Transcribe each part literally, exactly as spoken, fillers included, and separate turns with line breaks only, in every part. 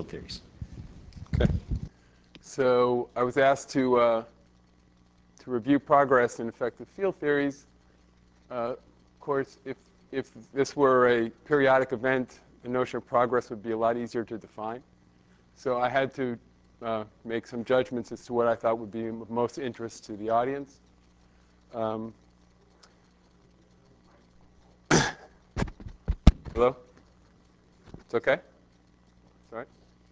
field theories.
Okay. So I was asked to, uh, to review progress in effective field theories. Uh, of course, if, if this were a periodic event, the notion of progress would be a lot easier to define. So I had to uh, make some judgments as to what I thought would be of most interest to the audience. Um, hello? It's okay? It's all right?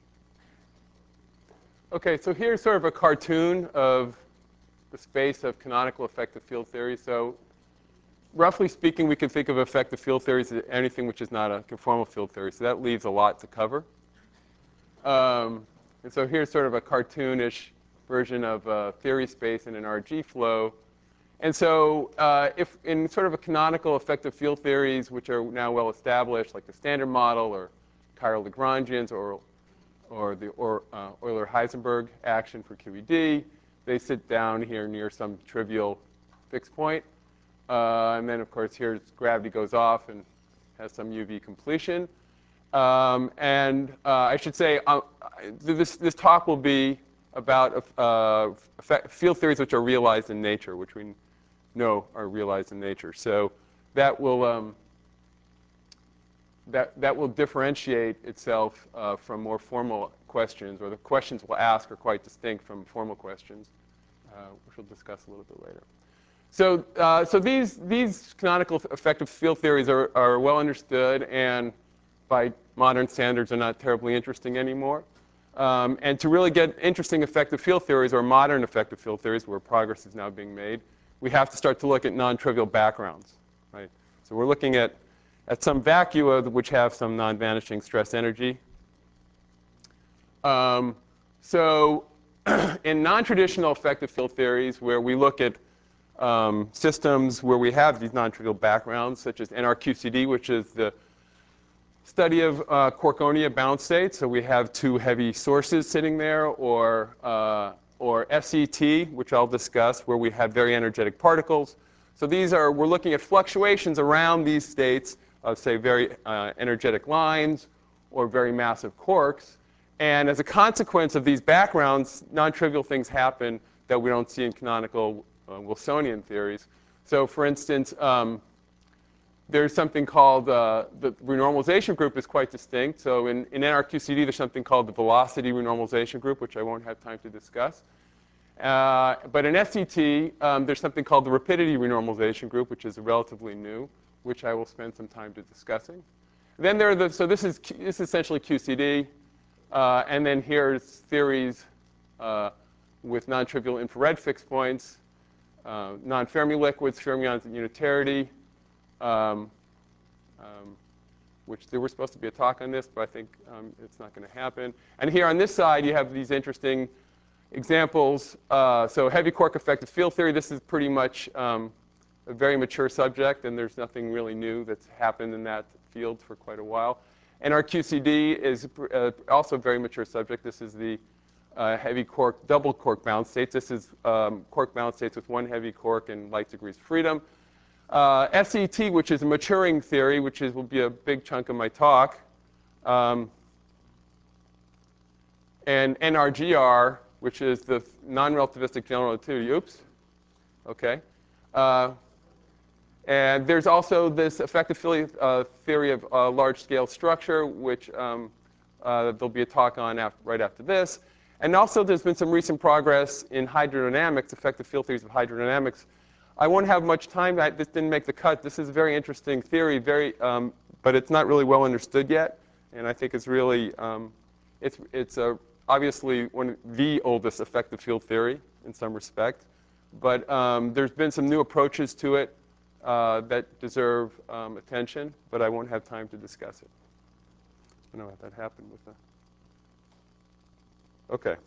Okay, so here's sort of a cartoon of the space of canonical effective field theory. So roughly speaking, we can think of effective field theories as anything which is not a conformal field theory. So that leaves a lot to cover. Um, and so here's sort of a cartoonish version of a theory space in an R G flow. And so uh, if in sort of a canonical effective field theories, which are now well established, like the Standard Model or Cairo-Lagrangians or, or the or, uh, Euler-Heisenberg action for Q E D, they sit down here near some trivial fixed point. Uh, and then, of course, here's gravity goes off and has some U V completion. Um, and uh, I should say uh, this, this talk will be about uh, field theories which are realized in nature, which we know are realized in nature. So that will, um, that, that will differentiate itself uh, from more formal questions, or the questions we'll ask are quite distinct from formal questions, uh, which we'll discuss a little bit later. So, uh, so these, these canonical effective field theories are, are well understood and by modern standards are not terribly interesting anymore. Um, and to really get interesting effective field theories, or modern effective field theories where progress is now being made, we have to start to look at non-trivial backgrounds. Right? So we're looking at, at some vacua which have some non-vanishing stress energy. Um, so in non-traditional effective field theories where we look at um, systems where we have these non-trivial backgrounds, such as N R Q C D, which is the study of uh, Quarkonia bound states. So we have two heavy sources sitting there, or, uh, or S E T, which I'll discuss, where we have very energetic particles. So these are, we're looking at fluctuations around these states of, say, very uh, energetic lines or very massive quarks. And as a consequence of these backgrounds, non-trivial things happen that we don't see in canonical uh, Wilsonian theories. So for instance, um, there's something called uh, the renormalization group is quite distinct. So in, in N R Q C D, there's something called the velocity renormalization group, which I won't have time to discuss. Uh, but in S E T, um, there's something called the rapidity renormalization group, which is relatively new, which I will spend some time to discussing. Then there are the, so this is, this is essentially Q C D. Uh, and then here's theories uh, with non-trivial infrared fixed points, uh, non-Fermi liquids, fermions at unitarity. Um, um, which there was supposed to be a talk on this, but I think um, it's not going to happen. And here on this side, you have these interesting examples. Uh, so heavy quark effective field theory, this is pretty much um, a very mature subject, and there's nothing really new that's happened in that field for quite a while. N R Q C D is uh, also a very mature subject. This is the uh, heavy quark, double quark bound states. This is um, quark bound states with one heavy quark and light degrees of freedom. Uh, S E T, which is a maturing theory, which is, will be a big chunk of my talk, um, and N R G R, which is the non-relativistic general relativity. Oops. Okay. Uh, and there's also this effective uh, theory of uh, large-scale structure, which um, uh, there'll be a talk on after, right after this. And also, there's been some recent progress in hydrodynamics, effective field theories of hydrodynamics. I won't have much time. I, this didn't make the cut. This is a very interesting theory, very, um, but it's not really well understood yet. And I think it's really, um, it's, it's a, obviously one of the oldest effective field theory in some respect. But um, there's been some new approaches to it uh, that deserve um, attention, but I won't have time to discuss it. I don't know what that happened with the. Okay.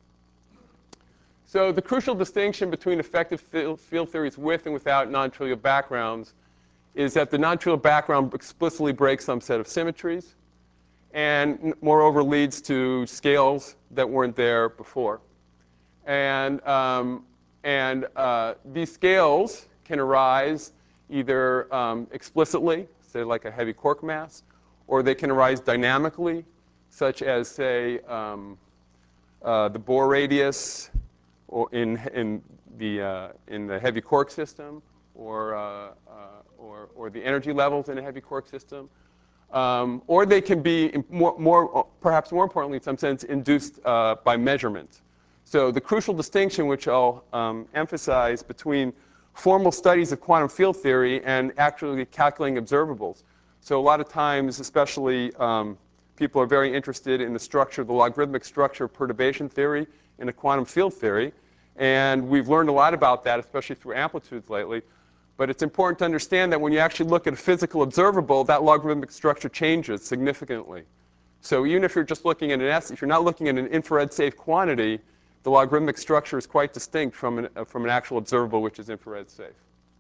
So the crucial distinction between effective field theories with and without non-trivial backgrounds is that the non-trivial background explicitly breaks some set of symmetries and, moreover, leads to scales that weren't there before. And, um, and uh, these scales can arise either um, explicitly, say like a heavy quark mass, or they can arise dynamically, such as, say, um, uh, the Bohr radius or in, in, the, uh, in the heavy quark system, or, uh, uh, or, or the energy levels in a heavy quark system. Um, or they can be, more, more, perhaps more importantly in some sense, induced uh, by measurement. So the crucial distinction, which I'll um, emphasize, between formal studies of quantum field theory and actually calculating observables. So a lot of times, especially, um, people are very interested in the structure, the logarithmic structure of perturbation theory in a quantum field theory. And we've learned a lot about that, especially through amplitudes lately. But it's important to understand that when you actually look at a physical observable, that logarithmic structure changes significantly. So even if you're just looking at an S, if you're not looking at an infrared safe quantity, the logarithmic structure is quite distinct from an, uh, from an actual observable which is infrared safe.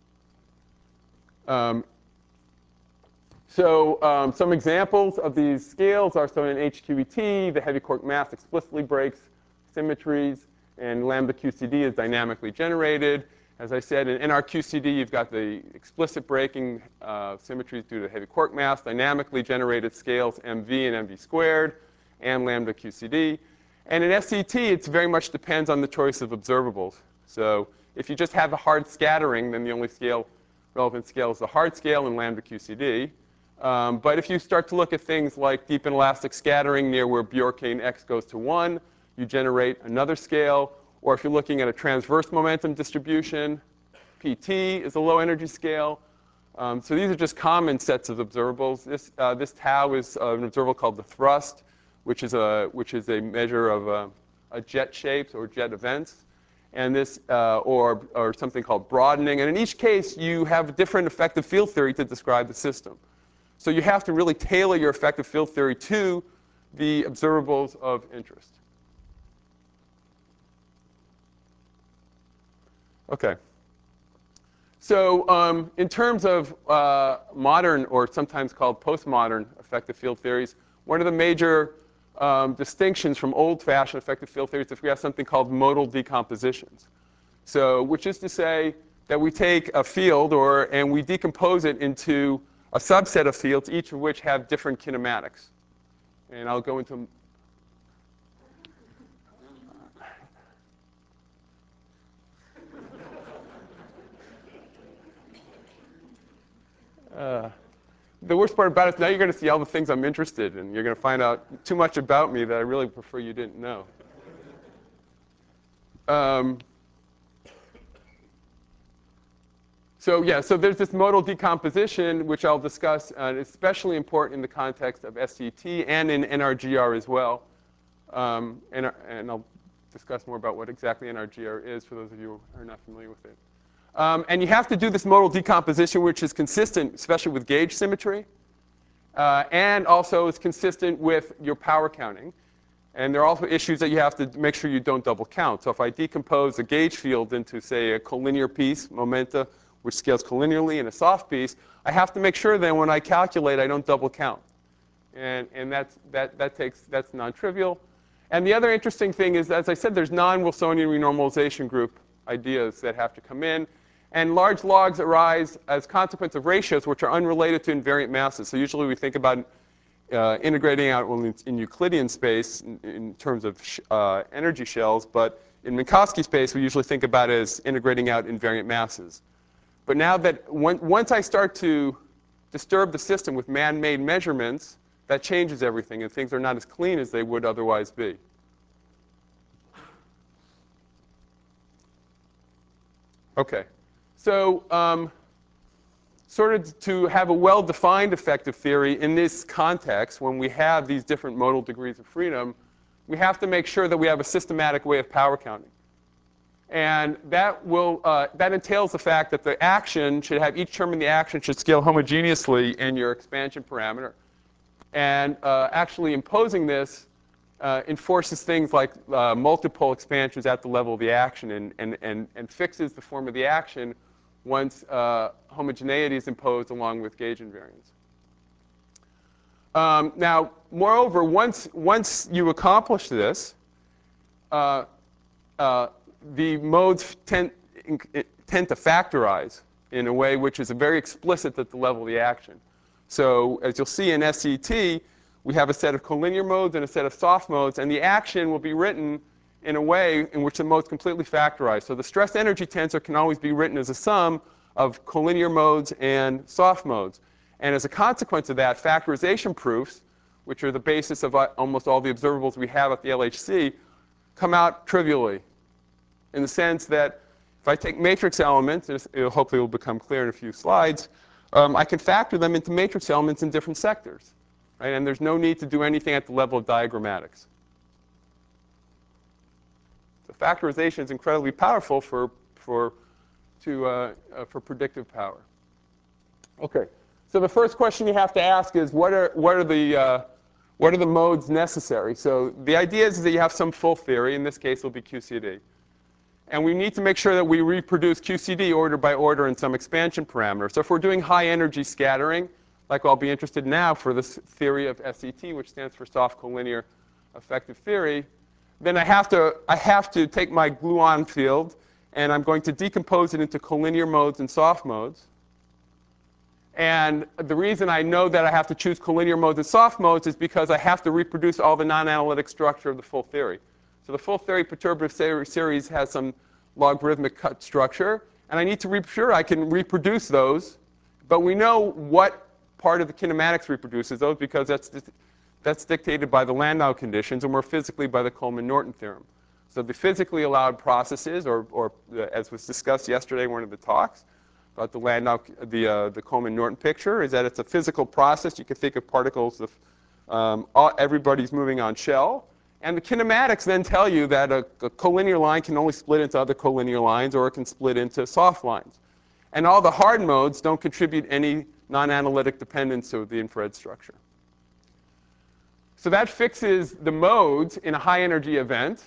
Um, so um, some examples of these scales are, so in H Q E T, the heavy quark mass explicitly breaks symmetries, and lambda Q C D is dynamically generated. As I said, in N R Q C D, you've got the explicit breaking uh, symmetries due to heavy quark mass, dynamically generated scales M V and M V squared, and lambda Q C D. And in S C T, it very much depends on the choice of observables. So if you just have a hard scattering, then the only scale, relevant scale is the hard scale in lambda Q C D. Um, but if you start to look at things like deep inelastic scattering near where Bjorkane X goes to one, you generate another scale. Or if you're looking at a transverse momentum distribution, P T is a low energy scale. Um, so these are just common sets of observables. This, uh, this tau is uh, an observable called the thrust, which is a, which is a measure of uh, a jet shapes or jet events. And this, uh, or, or something called broadening. And in each case, you have a different effective field theory to describe the system. So you have to really tailor your effective field theory to the observables of interest. Okay. So um, in terms of uh, modern, or sometimes called postmodern, effective field theories, one of the major um, distinctions from old-fashioned effective field theories is we have something called modal decompositions. So, which is to say that we take a field, or and we decompose it into a subset of fields, each of which have different kinematics. And I'll go into Uh, the worst part about it is now you're going to see all the things I'm interested in. You're going to find out too much about me that I really prefer you didn't know. Um, so yeah, so there's this modal decomposition, which I'll discuss, and it's especially important in the context of S C T and in N R G R as well. Um, and, and I'll discuss more about what exactly N R G R is for those of you who are not familiar with it. Um, and you have to do this modal decomposition, which is consistent, especially with gauge symmetry, uh, and also is consistent with your power counting. And there are also issues that you have to make sure you don't double count. So if I decompose a gauge field into, say, a collinear piece, momenta, which scales collinearly, and a soft piece, I have to make sure then when I calculate, I don't double count. And, and that's, that, that takes, that's non-trivial. And the other interesting thing is, as I said, there's non-Wilsonian renormalization group ideas that have to come in. And large logs arise as consequence of ratios which are unrelated to invariant masses. So usually we think about uh, integrating out well, in, in Euclidean space in, in terms of sh uh, energy shells. But in Minkowski space, we usually think about it as integrating out invariant masses. But now that when, once I start to disturb the system with man-made measurements, that changes everything, and things are not as clean as they would otherwise be. Okay. So um, sort of to have a well-defined effective theory in this context, when we have these different modal degrees of freedom, we have to make sure that we have a systematic way of power counting. And that, will, uh, that entails the fact that the action should have, each term in the action should scale homogeneously in your expansion parameter. And uh, actually imposing this uh, enforces things like uh, multiple expansions at the level of the action, and, and, and, and fixes the form of the action once uh, homogeneity is imposed along with gauge invariance. Um, now, moreover, once, once you accomplish this, uh, uh, the modes tend, tend to factorize in a way which is very explicit at the level of the action. So as you'll see in S C T, we have a set of collinear modes and a set of soft modes, and the action will be written in a way in which the modes completely factorize. So the stress energy tensor can always be written as a sum of collinear modes and soft modes. And as a consequence of that, factorization proofs, which are the basis of almost all the observables we have at the L H C, come out trivially, in the sense that if I take matrix elements, and it hopefully will become clear in a few slides, um, I can factor them into matrix elements in different sectors. Right? And there's no need to do anything at the level of diagrammatics. So factorization is incredibly powerful for, for, to, uh, uh, for predictive power. OK. So the first question you have to ask is, what are, what are, the, uh, what are the modes necessary? So the idea is that you have some full theory. In this case, it will be Q C D. And we need to make sure that we reproduce Q C D order by order in some expansion parameter. So if we're doing high energy scattering, like I'll be interested now for this theory of S E T, which stands for soft collinear effective theory, then I have to, I have to take my gluon field, and I'm going to decompose it into collinear modes and soft modes. And the reason I know that I have to choose collinear modes and soft modes is because I have to reproduce all the non-analytic structure of the full theory. So the full theory perturbative series has some logarithmic cut structure, and I need to be sure I can reproduce those. But we know what part of the kinematics reproduces those, because that's, that's dictated by the Landau conditions, and more physically by the Coleman-Norton theorem. So the physically allowed processes, or, or uh, as was discussed yesterday in one of the talks about the Landau, the, uh, the Coleman-Norton picture, is that it's a physical process. You can think of particles of um, all, everybody's moving on shell. And the kinematics then tell you that a, a collinear line can only split into other collinear lines, or it can split into soft lines. And all the hard modes don't contribute any non-analytic dependence to the infrared structure. So that fixes the modes in a high-energy event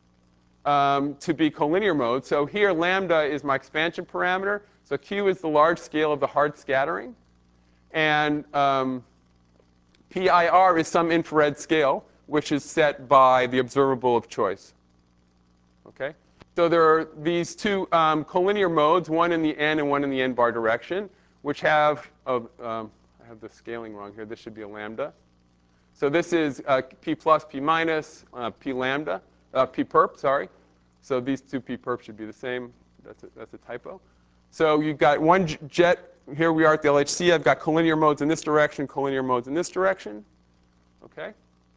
um, to be collinear modes. So here, lambda is my expansion parameter. So Q is the large scale of the hard scattering. And um, P I R is some infrared scale, which is set by the observable of choice. Okay? So there are these two um, collinear modes, one in the n and one in the n bar direction, which have, uh, um, I have the scaling wrong here. This should be a lambda. So this is uh, P plus, P minus, uh, P lambda, uh, P perp, sorry. So these two P perp should be the same. That's a, that's a typo. So you've got one jet. Here we are at the L H C. I've got collinear modes in this direction, collinear modes in this direction. Okay?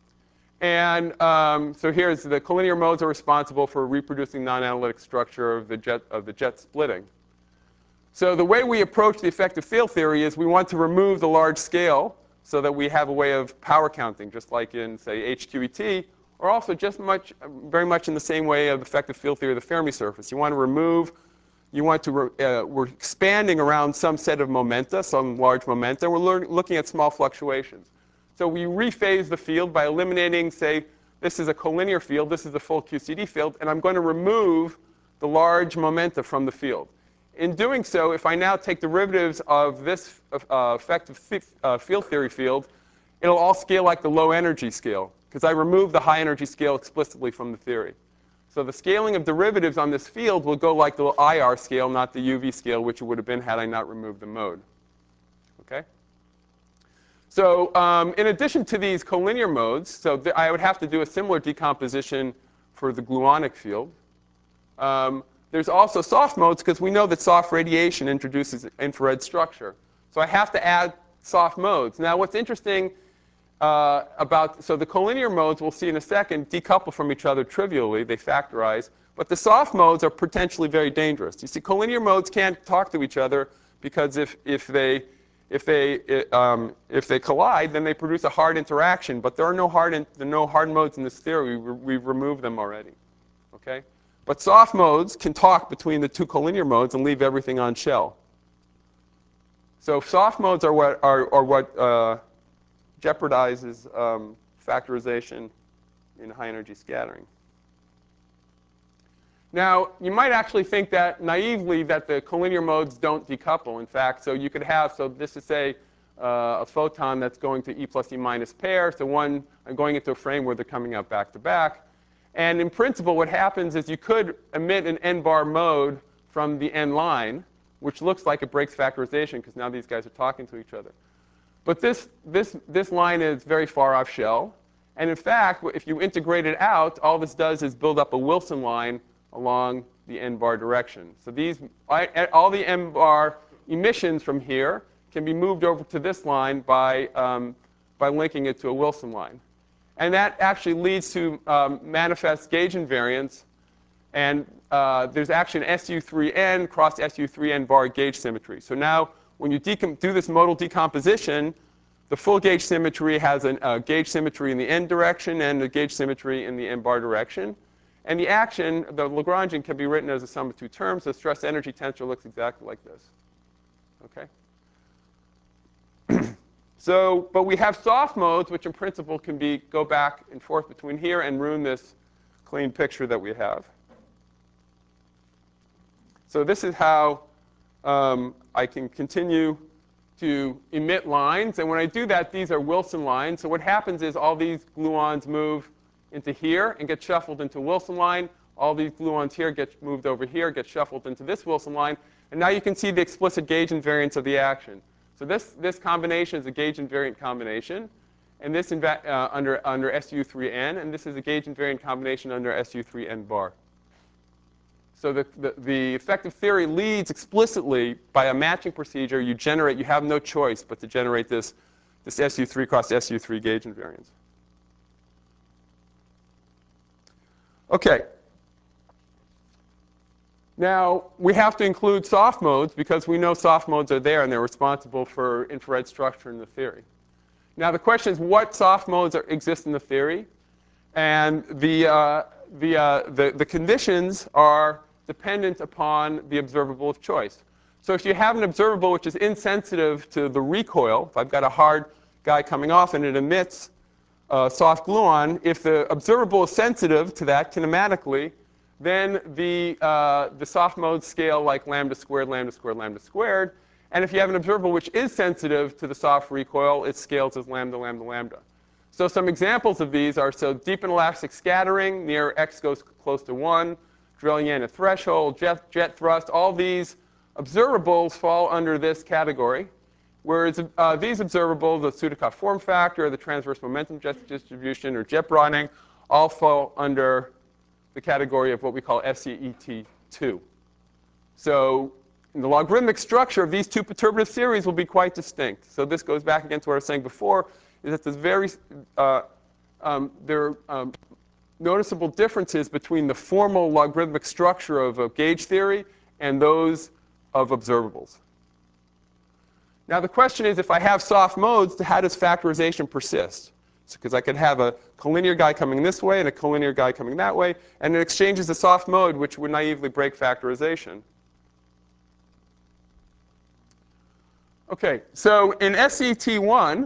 And um, so here's the collinear modes are responsible for reproducing non-analytic structure of the jet of the jet splitting. So the way we approach the effective field theory is we want to remove the large scale so that we have a way of power counting, just like in, say, H Q E T, or also just much, very much in the same way of effective field theory of the Fermi surface. You want to remove, you want to, uh, we're expanding around some set of momenta, some large momenta. We're learn, looking at small fluctuations. So we rephase the field by eliminating, say, this is a collinear field, this is a full Q C D field, and I'm going to remove the large momenta from the field. In doing so, if I now take derivatives of this uh, effective uh, field theory field, it'll all scale like the low energy scale, because I removed the high energy scale explicitly from the theory. So the scaling of derivatives on this field will go like the I R scale, not the U V scale, which it would have been had I not removed the mode. Okay? So um, in addition to these collinear modes, so th I would have to do a similar decomposition for the gluonic field. Um, there's also soft modes, because we know that soft radiation introduces infrared structure. So I have to add soft modes. Now, what's interesting uh, about, so the collinear modes, we'll see in a second, decouple from each other trivially. They factorize. But the soft modes are potentially very dangerous. You see, collinear modes can't talk to each other, because if, if they If they, um, if they collide, then they produce a hard interaction. But there are no hard, in, there are no hard modes in this theory. We, we've removed them already. Okay? But soft modes can talk between the two collinear modes and leave everything on shell. So soft modes are what, are, are what uh, jeopardizes um, factorization in high-energy scattering. Now, you might actually think that naively that the collinear modes don't decouple. In fact, so you could have, so this is, say, uh, a photon that's going to E plus E minus pair. So one, I'm going into a frame where they're coming out back to back. And in principle, what happens is you could emit an n-bar mode from the n line, which looks like it breaks factorization, because now these guys are talking to each other. But this, this, this line is very far off shell. And in fact, if you integrate it out, all this does is build up a Wilson line along the n-bar direction. So these, all the n-bar emissions from here can be moved over to this line by, um, by linking it to a Wilson line. And that actually leads to um, manifest gauge invariance. And uh, there's actually an S U three N cross S U three N bar gauge symmetry. So now when you do this modal decomposition, the full gauge symmetry has a uh, gauge symmetry in the n direction and a gauge symmetry in the n bar direction. And the action, the Lagrangian, can be written as a sum of two terms. The stress energy tensor looks exactly like this. Okay? So, but we have soft modes, which in principle can be go back and forth between here and ruin this clean picture that we have. So this is how um, I can continue to emit lines. And when I do that, these are Wilson lines. So what happens is all these gluons move into here and get shuffled into Wilson line. All these gluons here get moved over here, get shuffled into this Wilson line. And now you can see the explicit gauge invariance of the action. So this, this combination is a gauge invariant combination. And this inva uh, under, under S U three N. And this is a gauge invariant combination under S U three N bar. So the, the, the effective theory leads explicitly by a matching procedure. You generate, you have no choice but to generate this, this S U three cross S U three gauge invariance. Okay. Now, we have to include soft modes because we know soft modes are there and they're responsible for infrared structure in the theory. Now, the question is, what soft modes are, exist in the theory? And the, uh, the, uh, the, the conditions are dependent upon the observable of choice. So if you have an observable which is insensitive to the recoil, if I've got a hard guy coming off and it emits a soft gluon, if the observable is sensitive to that kinematically, then the, uh, the soft modes scale like lambda squared, lambda squared, lambda squared. And if you have an observable which is sensitive to the soft recoil, it scales as lambda, lambda, lambda. So some examples of these are, so deep inelastic scattering, near x goes close to one, drilling in a threshold, jet, jet thrust, all these observables fall under this category. Whereas uh, these observables, the Sudakov form factor, the transverse momentum jet distribution, or jet broadening, all fall under the category of what we call S C E T two. So the logarithmic structure of these two perturbative series will be quite distinct. So this goes back again to what I was saying before, is that there's very, uh, um, there are um, noticeable differences between the formal logarithmic structure of a gauge theory and those of observables. Now the question is, if I have soft modes, how does factorization persist? Because I could have a collinear guy coming this way and a collinear guy coming that way, and it exchanges a soft mode which would naively break factorization. Okay, so in S E T one,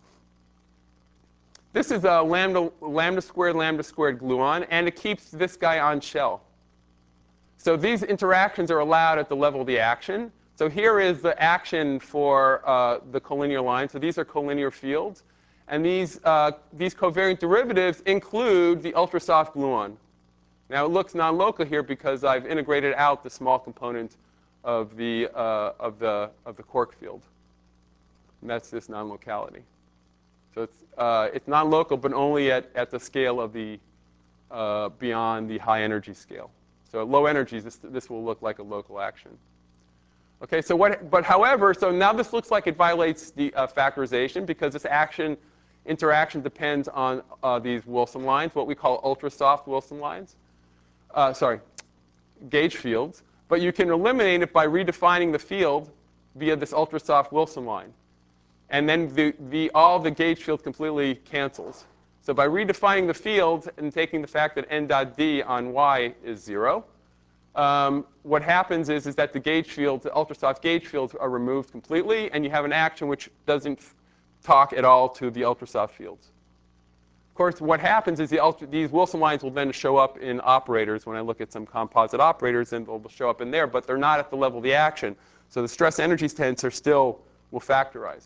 this is a lambda, lambda squared, lambda squared gluon, and it keeps this guy on shell. So these interactions are allowed at the level of the action. So here is the action for uh, the collinear line. So these are collinear fields. And these, uh, these covariant derivatives include the ultrasoft gluon. Now it looks non-local here because I've integrated out the small component of the, uh, of the, of the quark field. And that's this non-locality. So it's, uh, it's non-local, but only at, at the scale of the, uh, beyond the high energy scale. So at low energies, this, this will look like a local action. Okay, so what, but however, so now this looks like it violates the uh, factorization because this action interaction depends on uh, these Wilson lines, what we call ultra-soft Wilson lines. Uh, sorry, gauge fields. But you can eliminate it by redefining the field via this ultra-soft Wilson line. And then the, the, all the gauge field completely cancels. So by redefining the field and taking the fact that n dot d on y is zero, um, what happens is, is that the gauge fields, the ultrasoft gauge fields, are removed completely, and you have an action which doesn't talk at all to the ultrasoft fields. Of course, what happens is the ultra, these Wilson lines will then show up in operators. When I look at some composite operators, and they'll show up in there, but they're not at the level of the action. So the stress energy tensor still will factorize.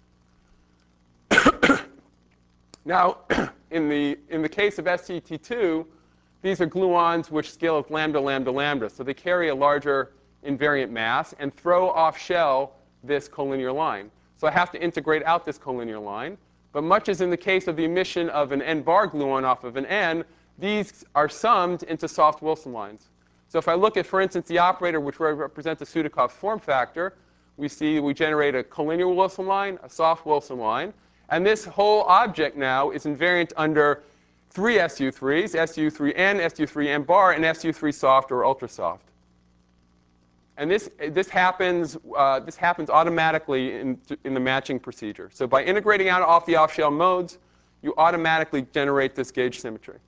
Now, in the, in the case of S C T two, these are gluons which scale as lambda, lambda, lambda. So they carry a larger invariant mass and throw off shell this collinear line. So I have to integrate out this collinear line. But much as in the case of the emission of an n-bar gluon off of an n, these are summed into soft Wilson lines. So if I look at, for instance, the operator which represents the Sudakov form factor, we see we generate a collinear Wilson line, a soft Wilson line. And this whole object now is invariant under three S U threes, S U three N, S U three N bar, and S U three soft or ultra soft. And this, this, happens, uh, this happens automatically in, in the matching procedure. So by integrating out off the off-shell modes, you automatically generate this gauge symmetry.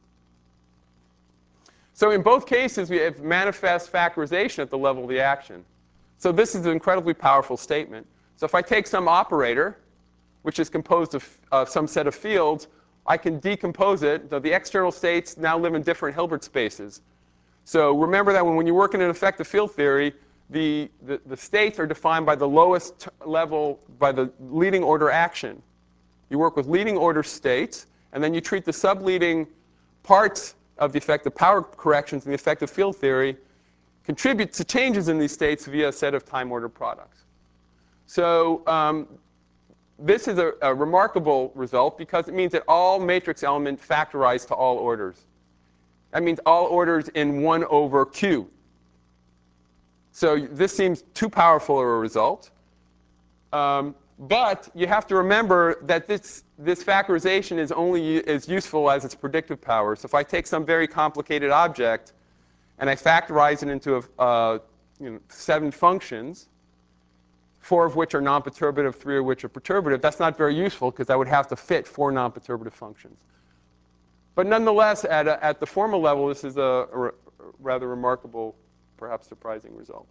So in both cases, we have manifest factorization at the level of the action. So this is an incredibly powerful statement. So if I take some operator, which is composed of uh, some set of fields, I can decompose it. The, the external states now live in different Hilbert spaces. So remember that when, when you work in an effective field theory, the, the, the states are defined by the lowest level, by the leading order action. You work with leading order states, and then you treat the subleading parts of the effective power corrections in the effective field theory contribute to changes in these states via a set of time order products. So um, this is a, a remarkable result because it means that all matrix elements factorize to all orders. That means all orders in one over Q. So this seems too powerful a result. Um, but you have to remember that this, this factorization is only as useful as its predictive power. So if I take some very complicated object and I factorize it into a, uh, you know, seven functions, four of which are non-perturbative, three of which are perturbative, that's not very useful because I would have to fit four non-perturbative functions. But nonetheless, at, a, at the formal level, this is a, a rather remarkable, perhaps surprising result.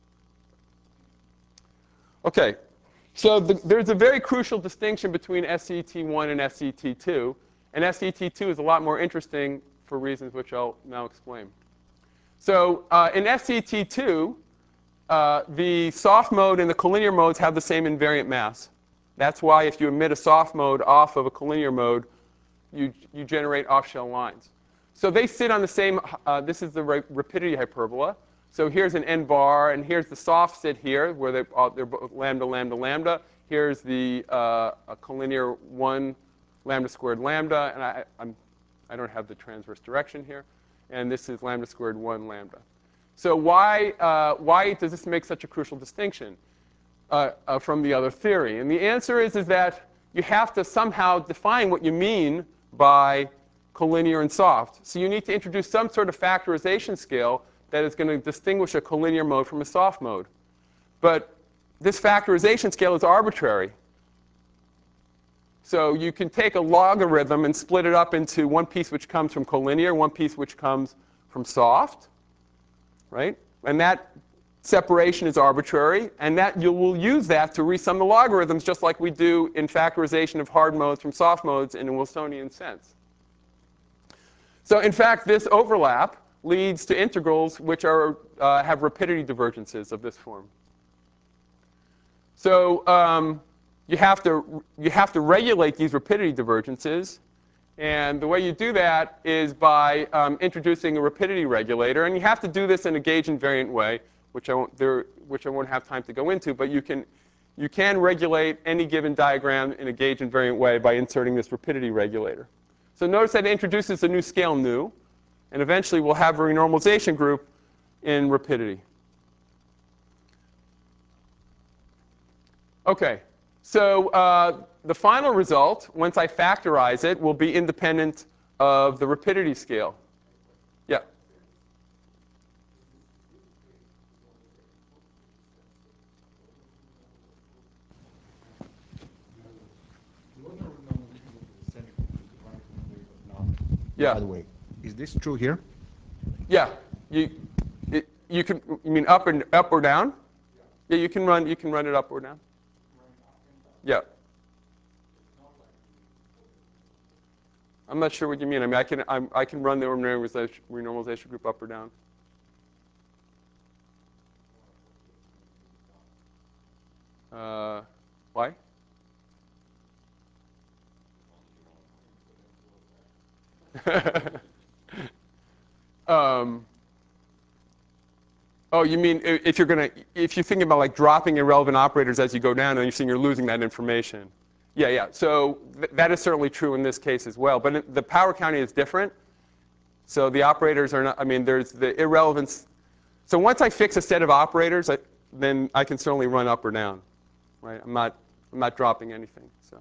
OK, so the, there's a very crucial distinction between S C T one and S C T two. And S C T two is a lot more interesting for reasons which I'll now explain. So uh, in S C T two, uh, the soft mode and the collinear modes have the same invariant mass. That's why if you emit a soft mode off of a collinear mode, you, you generate off-shell lines. So they sit on the same, uh, this is the rapidity hyperbola. So here's an n bar, and here's the soft sit here, where they, uh, they're both lambda, lambda, lambda. Here's the uh, a collinear one lambda squared lambda, and I, I'm, I don't have the transverse direction here. And this is lambda squared one lambda. So why, uh, why does this make such a crucial distinction uh, uh, from the other theory? And the answer is, is that you have to somehow define what you mean by collinear and soft. So you need to introduce some sort of factorization scale that is going to distinguish a collinear mode from a soft mode. But this factorization scale is arbitrary. So you can take a logarithm and split it up into one piece which comes from collinear, one piece which comes from soft, right? And that separation is arbitrary, and that you will use that to resum the logarithms just like we do in factorization of hard modes from soft modes in a Wilsonian sense. So in fact, this overlap leads to integrals which are, uh, have rapidity divergences of this form. So um, you, have to, you have to regulate these rapidity divergences. And the way you do that is by um, introducing a rapidity regulator. And you have to do this in a gauge invariant way, which I won't, there, which I won't have time to go into. But you can, you can regulate any given diagram in a gauge invariant way by inserting this rapidity regulator. So notice that it introduces a new scale nu. And eventually, we'll have a renormalization group in rapidity. OK, so uh, the final result, once I factorize it, will be independent of the rapidity scale. Yeah? Yeah.
By the way, is this true here?
Yeah. You, it, you can. You mean up and up or down? Yeah. You can run. You can run it up or down. Yeah. I'm not sure what you mean. I mean, I can. I'm, I can run the renormalization, renormalization group up or down. Uh, why? um, Oh, you mean i- if you're going to, if you're thinking about like dropping irrelevant operators as you go down, and you're seeing you're losing that information. Yeah, yeah. So th that is certainly true in this case as well. But it, the power counting is different. So the operators are not, I mean, there's the irrelevance. So once I fix a set of operators, I, then I can certainly run up or down, right? I'm not, I'm not dropping anything. So,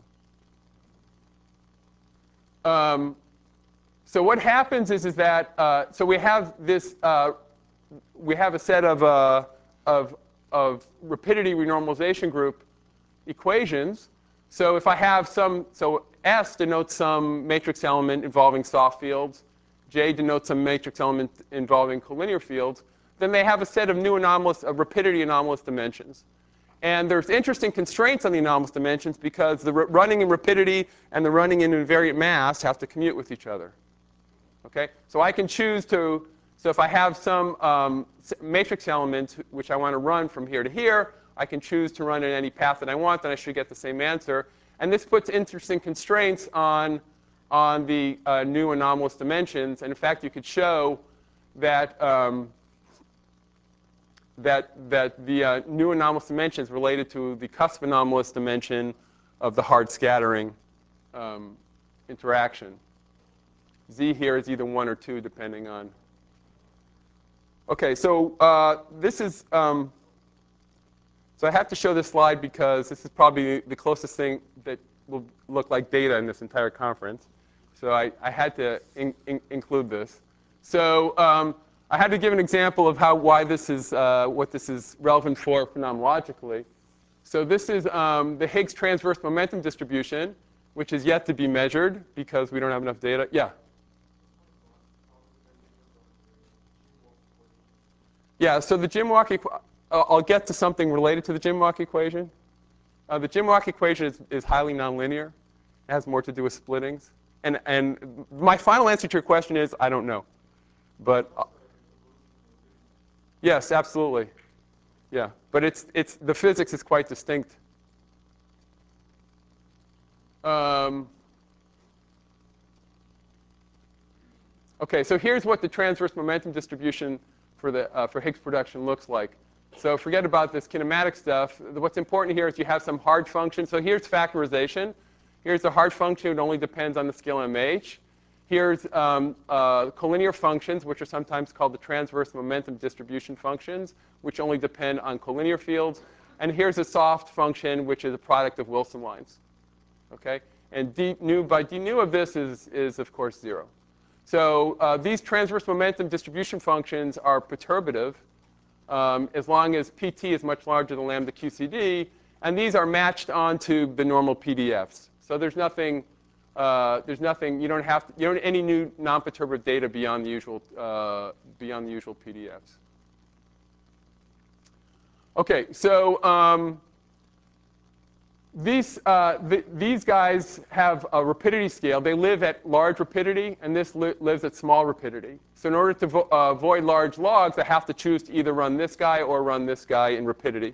um, so what happens is, is that, uh, so we have this, uh, we have a set of, uh, of, of rapidity renormalization group equations. So if I have some, so S denotes some matrix element involving soft fields, J denotes some matrix element involving collinear fields, then they have a set of new anomalous, of rapidity anomalous dimensions. And there's interesting constraints on the anomalous dimensions because the running in rapidity and the running in invariant mass have to commute with each other. Okay? So I can choose to, so if I have some um, matrix element which I want to run from here to here, I can choose to run in any path that I want, then I should get the same answer. And this puts interesting constraints on, on the uh, new anomalous dimensions. And in fact, you could show that, um, that, that the uh, new anomalous dimension is related to the cusp anomalous dimension of the hard scattering um, interaction. Z here is either one or two, depending on. Okay, so uh, this is, um, so I have to show this slide because this is probably the closest thing that will look like data in this entire conference. So I, I had to in, in, include this. So um, I had to give an example of how, why this is, uh, what this is relevant for phenomenologically. So this is um, the Higgs transverse momentum distribution, which is yet to be measured because we don't have enough data. Yeah? Yeah, so the Jim-Walk equation, I'll get to something related to the Jim-Walk equation. Uh, the Jim-Walk equation is, is highly nonlinear. It has more to do with splittings. And, and my final answer to your question is I don't know. But uh, yes, absolutely. Yeah, but it's, it's, the physics is quite distinct. Um, okay, so here's what the transverse momentum distribution for, the, uh, for Higgs production looks like. So forget about this kinematic stuff. What's important here is you have some hard function. So here's factorization. Here's the hard function. It only depends on the scale M H. Here's um, uh, collinear functions, which are sometimes called the transverse momentum distribution functions, which only depend on collinear fields. And here's a soft function, which is a product of Wilson lines. Okay? And d nu by d nu of this is, is of course, zero. So uh, these transverse momentum distribution functions are perturbative. Um, as long as P T is much larger than lambda Q C D, and these are matched onto the normal P D Fs. So there's nothing, uh, there's nothing. You don't have to, you don't any new non-perturbative data beyond the usual uh, beyond the usual P D Fs. Okay, so um, these uh, th these guys have a rapidity scale. They live at large rapidity, and this li lives at small rapidity. So in order to vo uh, avoid large logs, I have to choose to either run this guy or run this guy in rapidity.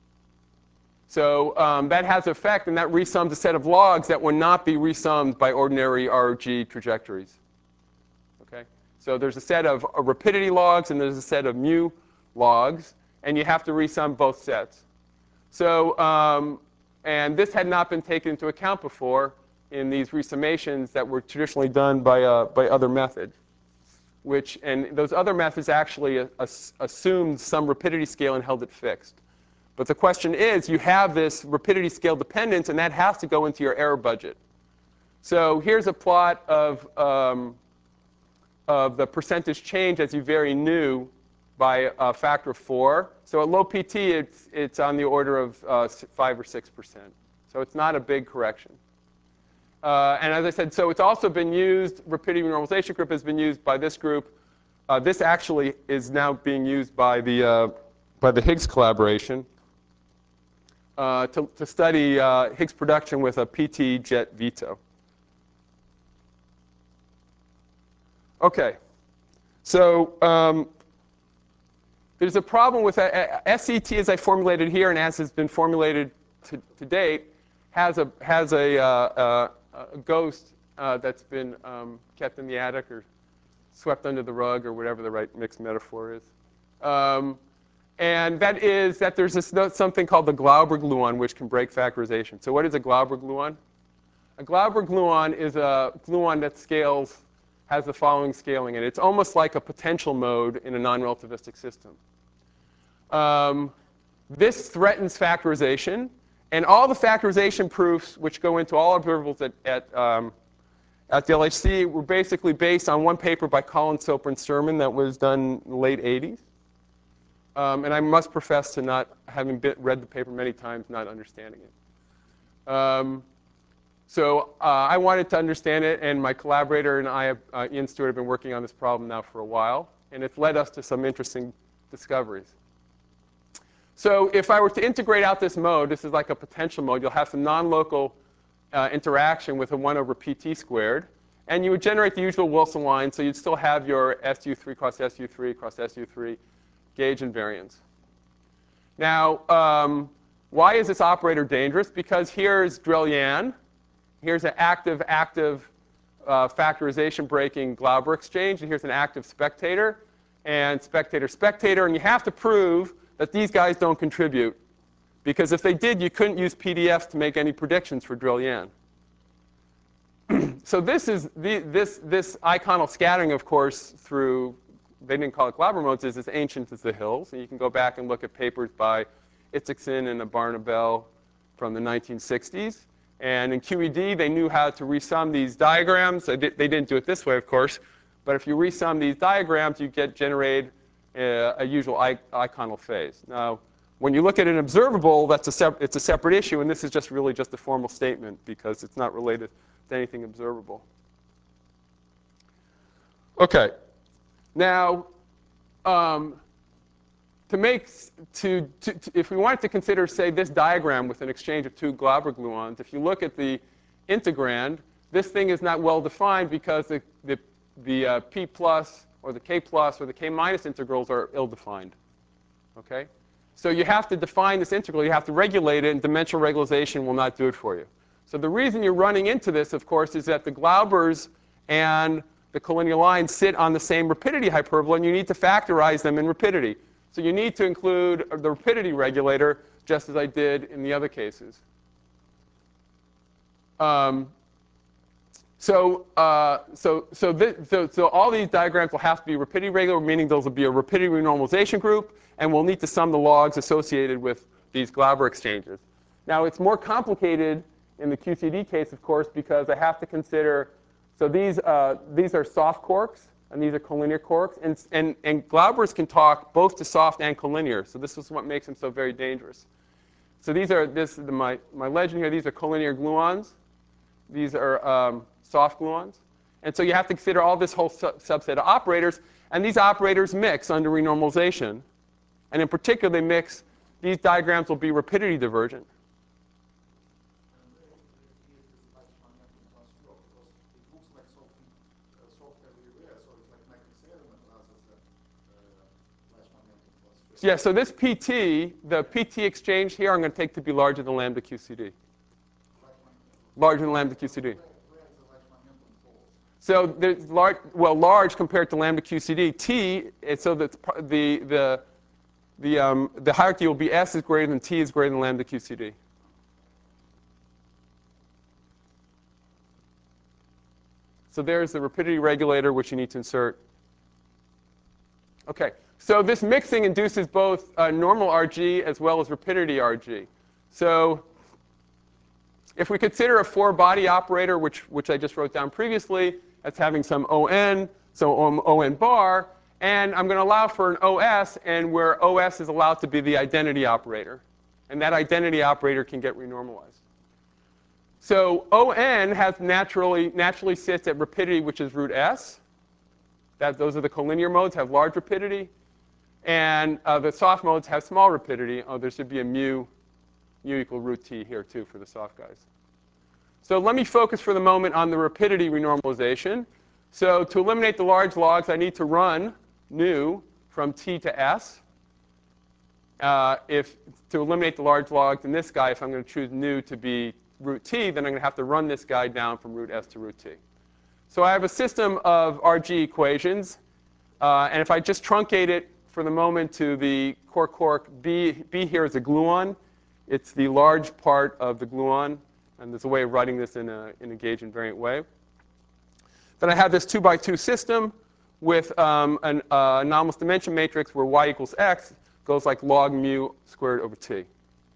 So um, that has effect, and that resums a set of logs that would not be resummed by ordinary R O G trajectories. Okay? So there's a set of uh, rapidity logs, and there's a set of mu logs, and you have to resum both sets. So, um, and this had not been taken into account before in these resummations that were traditionally done by, uh, by other methods. Which, and those other methods actually uh, assumed some rapidity scale and held it fixed. But the question is, you have this rapidity scale dependence, and that has to go into your error budget. So here's a plot of, um, of the percentage change as you vary nu by a factor of four. So at low P T, it's, it's on the order of uh, five or six percent. So it's not a big correction. Uh, and as I said, so it's also been used, rapidity normalization group has been used by this group. Uh, this actually is now being used by the, uh, by the Higgs collaboration uh, to, to study uh, Higgs production with a P T jet veto. Okay. So um, there's a problem with uh, S E T as I formulated here and as has been formulated to, to date has a, has a, uh, uh, a ghost uh, that's been um, kept in the attic or swept under the rug or whatever the right mixed metaphor is. Um, And that is that there's this, something called the Glauber gluon, which can break factorization. So what is a Glauber gluon? A Glauber gluon is a gluon that scales, has the following scaling in it. It's almost like a potential mode in a non-relativistic system. Um, this threatens factorization. And all the factorization proofs, which go into all observables at, at, um, at the L H C, were basically based on one paper by Collins, Soper, and Sturman that was done in the late eighties. Um, and I must profess to not having been, read the paper many times, not understanding it. Um, so uh, I wanted to understand it, and my collaborator and I, uh, Ian Stewart, have been working on this problem now for a while, and it's led us to some interesting discoveries. So if I were to integrate out this mode, this is like a potential mode, you'll have some non-local uh, interaction with a one over pt squared, and you would generate the usual Wilson line, so you'd still have your S U three cross S U three cross S U three gauge invariance. Now, um, why is this operator dangerous? Because here's Drell-Yan. Here's an active, active uh, factorization breaking Glauber exchange, and here's an active spectator, and spectator, spectator, and you have to prove that these guys don't contribute. Because if they did, you couldn't use P D Fs to make any predictions for Drell-Yan. So this is the, this, this iconal scattering, of course, through, they didn't call it Glauber modes, is as ancient as the hills. And you can go back and look at papers by Itzikson and Abarnabel from the nineteen sixties. And in Q E D, they knew how to resum these diagrams. They, did, they didn't do it this way, of course. But if you resum these diagrams, you get generated a, a usual iconal phase. Now, when you look at an observable, that's a sep it's a separate issue. And this is just really just a formal statement because it's not related to anything observable. OK. Now, um, to make, to, to, to, if we wanted to consider, say, this diagram with an exchange of two Glauber gluons, if you look at the integrand, this thing is not well defined because the, the, the uh, P plus or the K plus or the K minus integrals are ill-defined. OK? So you have to define this integral. You have to regulate it, and dimensional regularization will not do it for you. So the reason you're running into this, of course, is that the Glaubers and the collinear lines sit on the same rapidity hyperbola, and you need to factorize them in rapidity. So you need to include the rapidity regulator, just as I did in the other cases. Um, so, uh, so, so, this, so, so all these diagrams will have to be rapidity regulator, meaning those will be a rapidity renormalization group, and we'll need to sum the logs associated with these Glauber exchanges. Now, it's more complicated in the Q C D case, of course, because I have to consider, so these, uh, these are soft quarks, and these are collinear quarks. And, and, and Glaubers can talk both to soft and collinear. So this is what makes them so very dangerous. So these are, this is my, my legend here. These are collinear gluons. These are um, soft gluons. And so you have to consider all this whole su subset of operators. And these operators mix under renormalization. And in particular, they mix. These diagrams will be rapidity divergent. Yeah, so this P T, the P T exchange here, I'm going to take to be larger than lambda Q C D. Larger than lambda Q C D. So there's large, well, large compared to lambda Q C D. T, so that the the the um, the hierarchy will be S is greater than T is greater than lambda Q C D. So there's the rapidity regulator, which you need to insert. OK. So this mixing induces both uh, normal R G as well as rapidity R G. So if we consider a four-body operator, which, which I just wrote down previously, as having some O N, so O N bar, and I'm going to allow for an O S, and where O S is allowed to be the identity operator. And that identity operator can get renormalized. So O N has naturally, naturally sits at rapidity, which is root S. That, those are the collinear modes, have large rapidity. And uh, the soft modes have small rapidity. Oh, there should be a mu, mu equal root T here, too, for the soft guys. So let me focus for the moment on the rapidity renormalization. So to eliminate the large logs, I need to run nu from T to S. Uh, if, to eliminate the large logs in this guy, if I'm going to choose nu to be root T, then I'm going to have to run this guy down from root S to root T. So I have a system of R G equations. Uh, and if I just truncate it for the moment to the quark-quark. B, B here is a gluon. It's the large part of the gluon. And there's a way of writing this in a, in a gauge invariant way. Then I have this two by two system with um, an uh, anomalous dimension matrix where y equals x goes like log mu squared over t.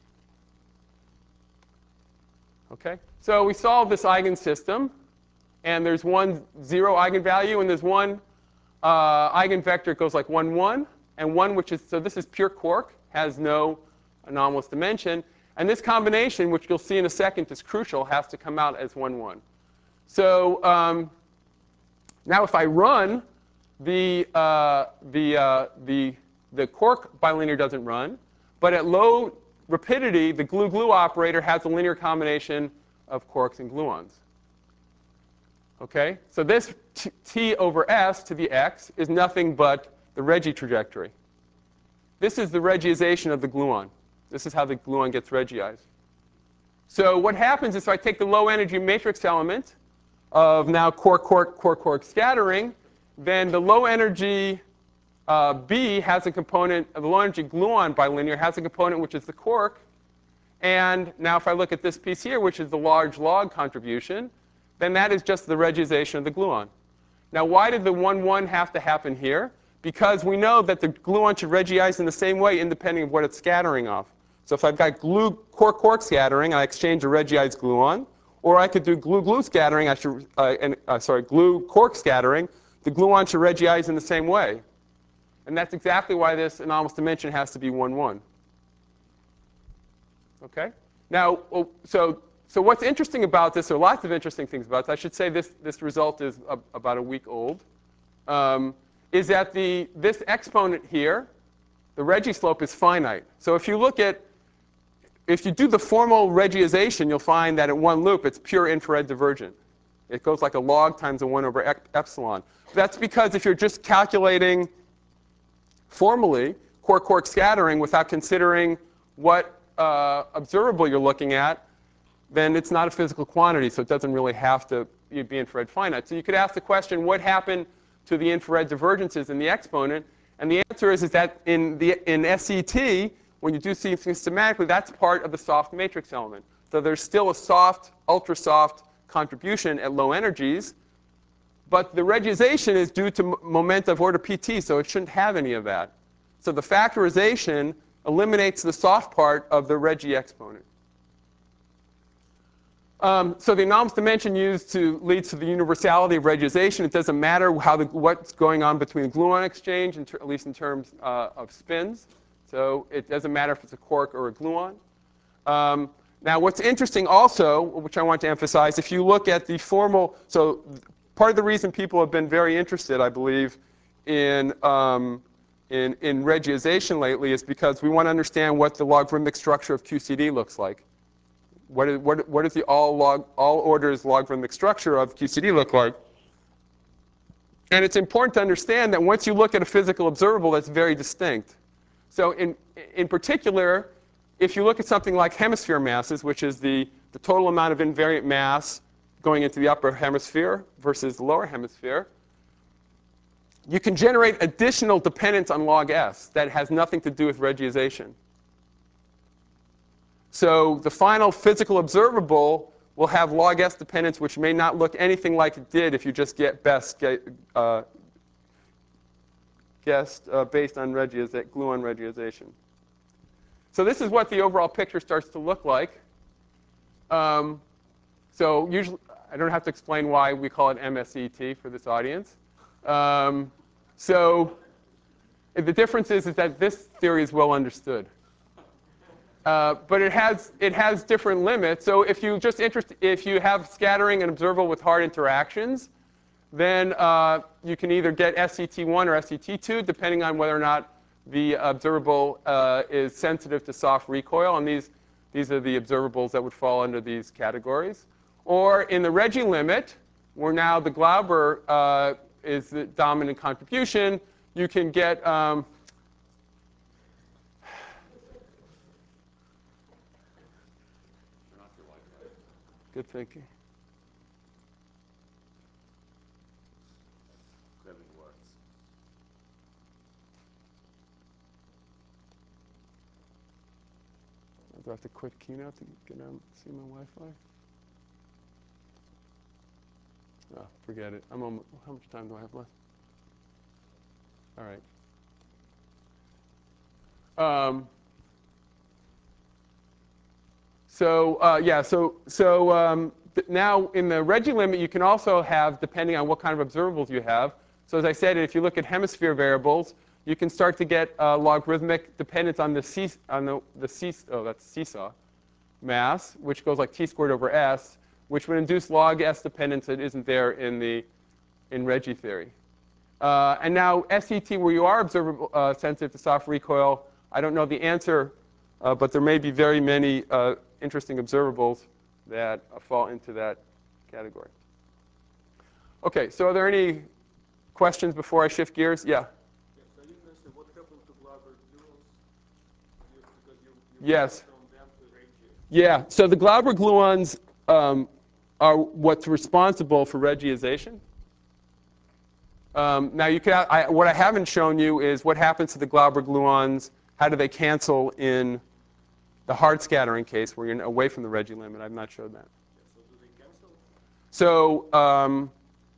Okay? So we solve this eigensystem. And there's one zero eigenvalue, and there's one uh, eigenvector that goes like one, one, and one which is, so this is pure quark, has no anomalous dimension. And this combination, which you'll see in a second is crucial, has to come out as one, one. So um, now if I run, the, uh, the, uh, the, the quark bilinear doesn't run. But at low rapidity, the glue-glue operator has a linear combination of quarks and gluons. Okay? So this t, t over s to the x is nothing but the Regge trajectory. This is the Reggeization of the gluon. This is how the gluon gets Reggeized. So what happens is if I take the low energy matrix element of now quark-quark, quark-quark scattering, then the low energy uh, B has a component, the low energy gluon bilinear has a component which is the quark. And now if I look at this piece here, which is the large log contribution, then that is just the Reggeization of the gluon. Now, why did the one, one have to happen here? Because we know that the gluon should Reggeize in the same way independent of what it's scattering off. So if I've got glue quark-quark scattering, I exchange a Reggeized gluon. Or I could do glue-glue scattering, I should, uh, and, uh, sorry, glue-quark scattering. The gluon should Reggeize in the same way. And that's exactly why this anomalous dimension has to be one, one. Okay? Now, so So what's interesting about this, there are lots of interesting things about this. I should say this, this result is a, about a week old, um, is that the, this exponent here, the Regge slope, is finite. So if you look at, if you do the formal Reggeization, you'll find that at one loop, it's pure infrared divergent. It goes like a log times a one over epsilon. That's because if you're just calculating formally quark-quark scattering without considering what uh, observable you're looking at, then it's not a physical quantity, so it doesn't really have to be infrared finite. So you could ask the question, what happened to the infrared divergences in the exponent? And the answer is, is that in, the, in S E T, when you do see things systematically, that's part of the soft matrix element. So there's still a soft, ultra-soft contribution at low energies. But the Reggeization is due to momenta of order P T, so it shouldn't have any of that. So the factorization eliminates the soft part of the Regge exponent. Um, so the anomalous dimension used to leads to the universality of Reggeization. It doesn't matter how the, what's going on between the gluon exchange, in ter, at least in terms uh, of spins. So it doesn't matter if it's a quark or a gluon. Um, now, what's interesting also, which I want to emphasize, if you look at the formal, so part of the reason people have been very interested, I believe, in um, in, in Reggeization lately is because we want to understand what the logarithmic structure of Q C D looks like. What, is, what, what does the all, log, all orders logarithmic structure of Q C D look like? And it's important to understand that once you look at a physical observable, that's very distinct. So in, in particular, if you look at something like hemisphere masses, which is the, the total amount of invariant mass going into the upper hemisphere versus the lower hemisphere, you can generate additional dependence on log S that has nothing to do with Reggeization. So the final physical observable will have log S dependence, which may not look anything like it did if you just get best get, uh, guessed uh, based on Reggeiza- gluon Reggeization. So this is what the overall picture starts to look like. Um, so usually, I don't have to explain why we call it M S E T for this audience. Um, so the difference is, is that this theory is well understood. Uh, but it has, it has different limits. So if you just interest, if you have scattering and observable with hard interactions, then uh, you can either get S E T one or S E T two, depending on whether or not the observable uh, is sensitive to soft recoil. And these, these are the observables that would fall under these categories. Or in the Regge limit, where now the Glauber uh, is the dominant contribution, you can get um, good thinking. do I have to quit Keynote to get on see my Wi-Fi? Oh, forget it. I'm almost, how much time do I have left? All right. Um, so uh, yeah, so so um, now in the Reggie limit, you can also have, depending on what kind of observables you have. So as I said, if you look at hemisphere variables, you can start to get uh, logarithmic dependence on the see on the the see oh that's seesaw mass, which goes like t squared over s, which would induce log s dependence that isn't there in the in Reggie theory. Uh, and now S E T, where you are observable, uh, sensitive to soft recoil, I don't know the answer, uh, but there may be very many uh, interesting observables that uh, fall into that category. Okay, so are there any questions before I shift gears? Yeah.
Yes, so you mentioned what happened to Glauber gluons you, because you, you
Yes.
from them to Reggie.
Yeah. So the Glauber gluons um, are what's responsible for Reggieization. Um, now, you can, I, what I haven't shown you is what happens to the Glauber gluons. How do they cancel in the hard scattering case where you're away from the Reggie limit? I've not showed that.
Yeah, so do they cancel?
So, um,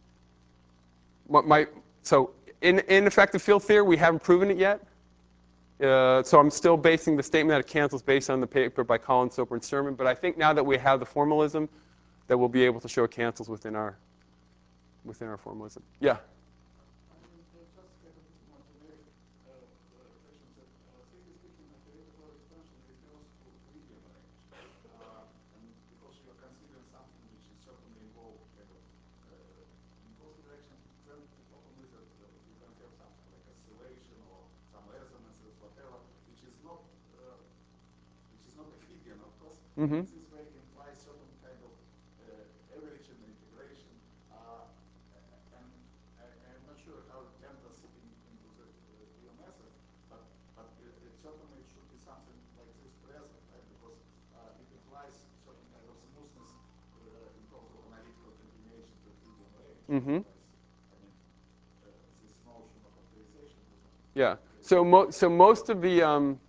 what my, so in, in effective field theory, we haven't proven it yet. Uh, so I'm still basing the statement that it cancels based on the paper by Collins, Soper, and Sturman. But I think now that we have the formalism, that we'll be able to show it cancels within our within our formalism. Yeah.
I mean, uh, just kind of more generic uh, uh, reflections that, uh, strictly speaking, operator flow expansion refers to Friedlian range. Uh, and because you're considering something which is certainly involved kind of uh, in close direction, then it often is that uh, you can have something like oscillation or some resonances, whatever, which is not uh, which is not a Friedlian, of course.
Mm-hmm.
This way implies certain kind of uh, averaging integration. Uh, and I, I'm not sure how it enters in, into the, uh, your method, but but it, it certainly should be something like this present, right? Because uh, it implies certain kind of smoothness uh, in terms of analytical continuation to Friedlian range.
Mm-hmm.
I mean, uh, this notion of factorization doesn't.
Yeah. So, mo so most of the um,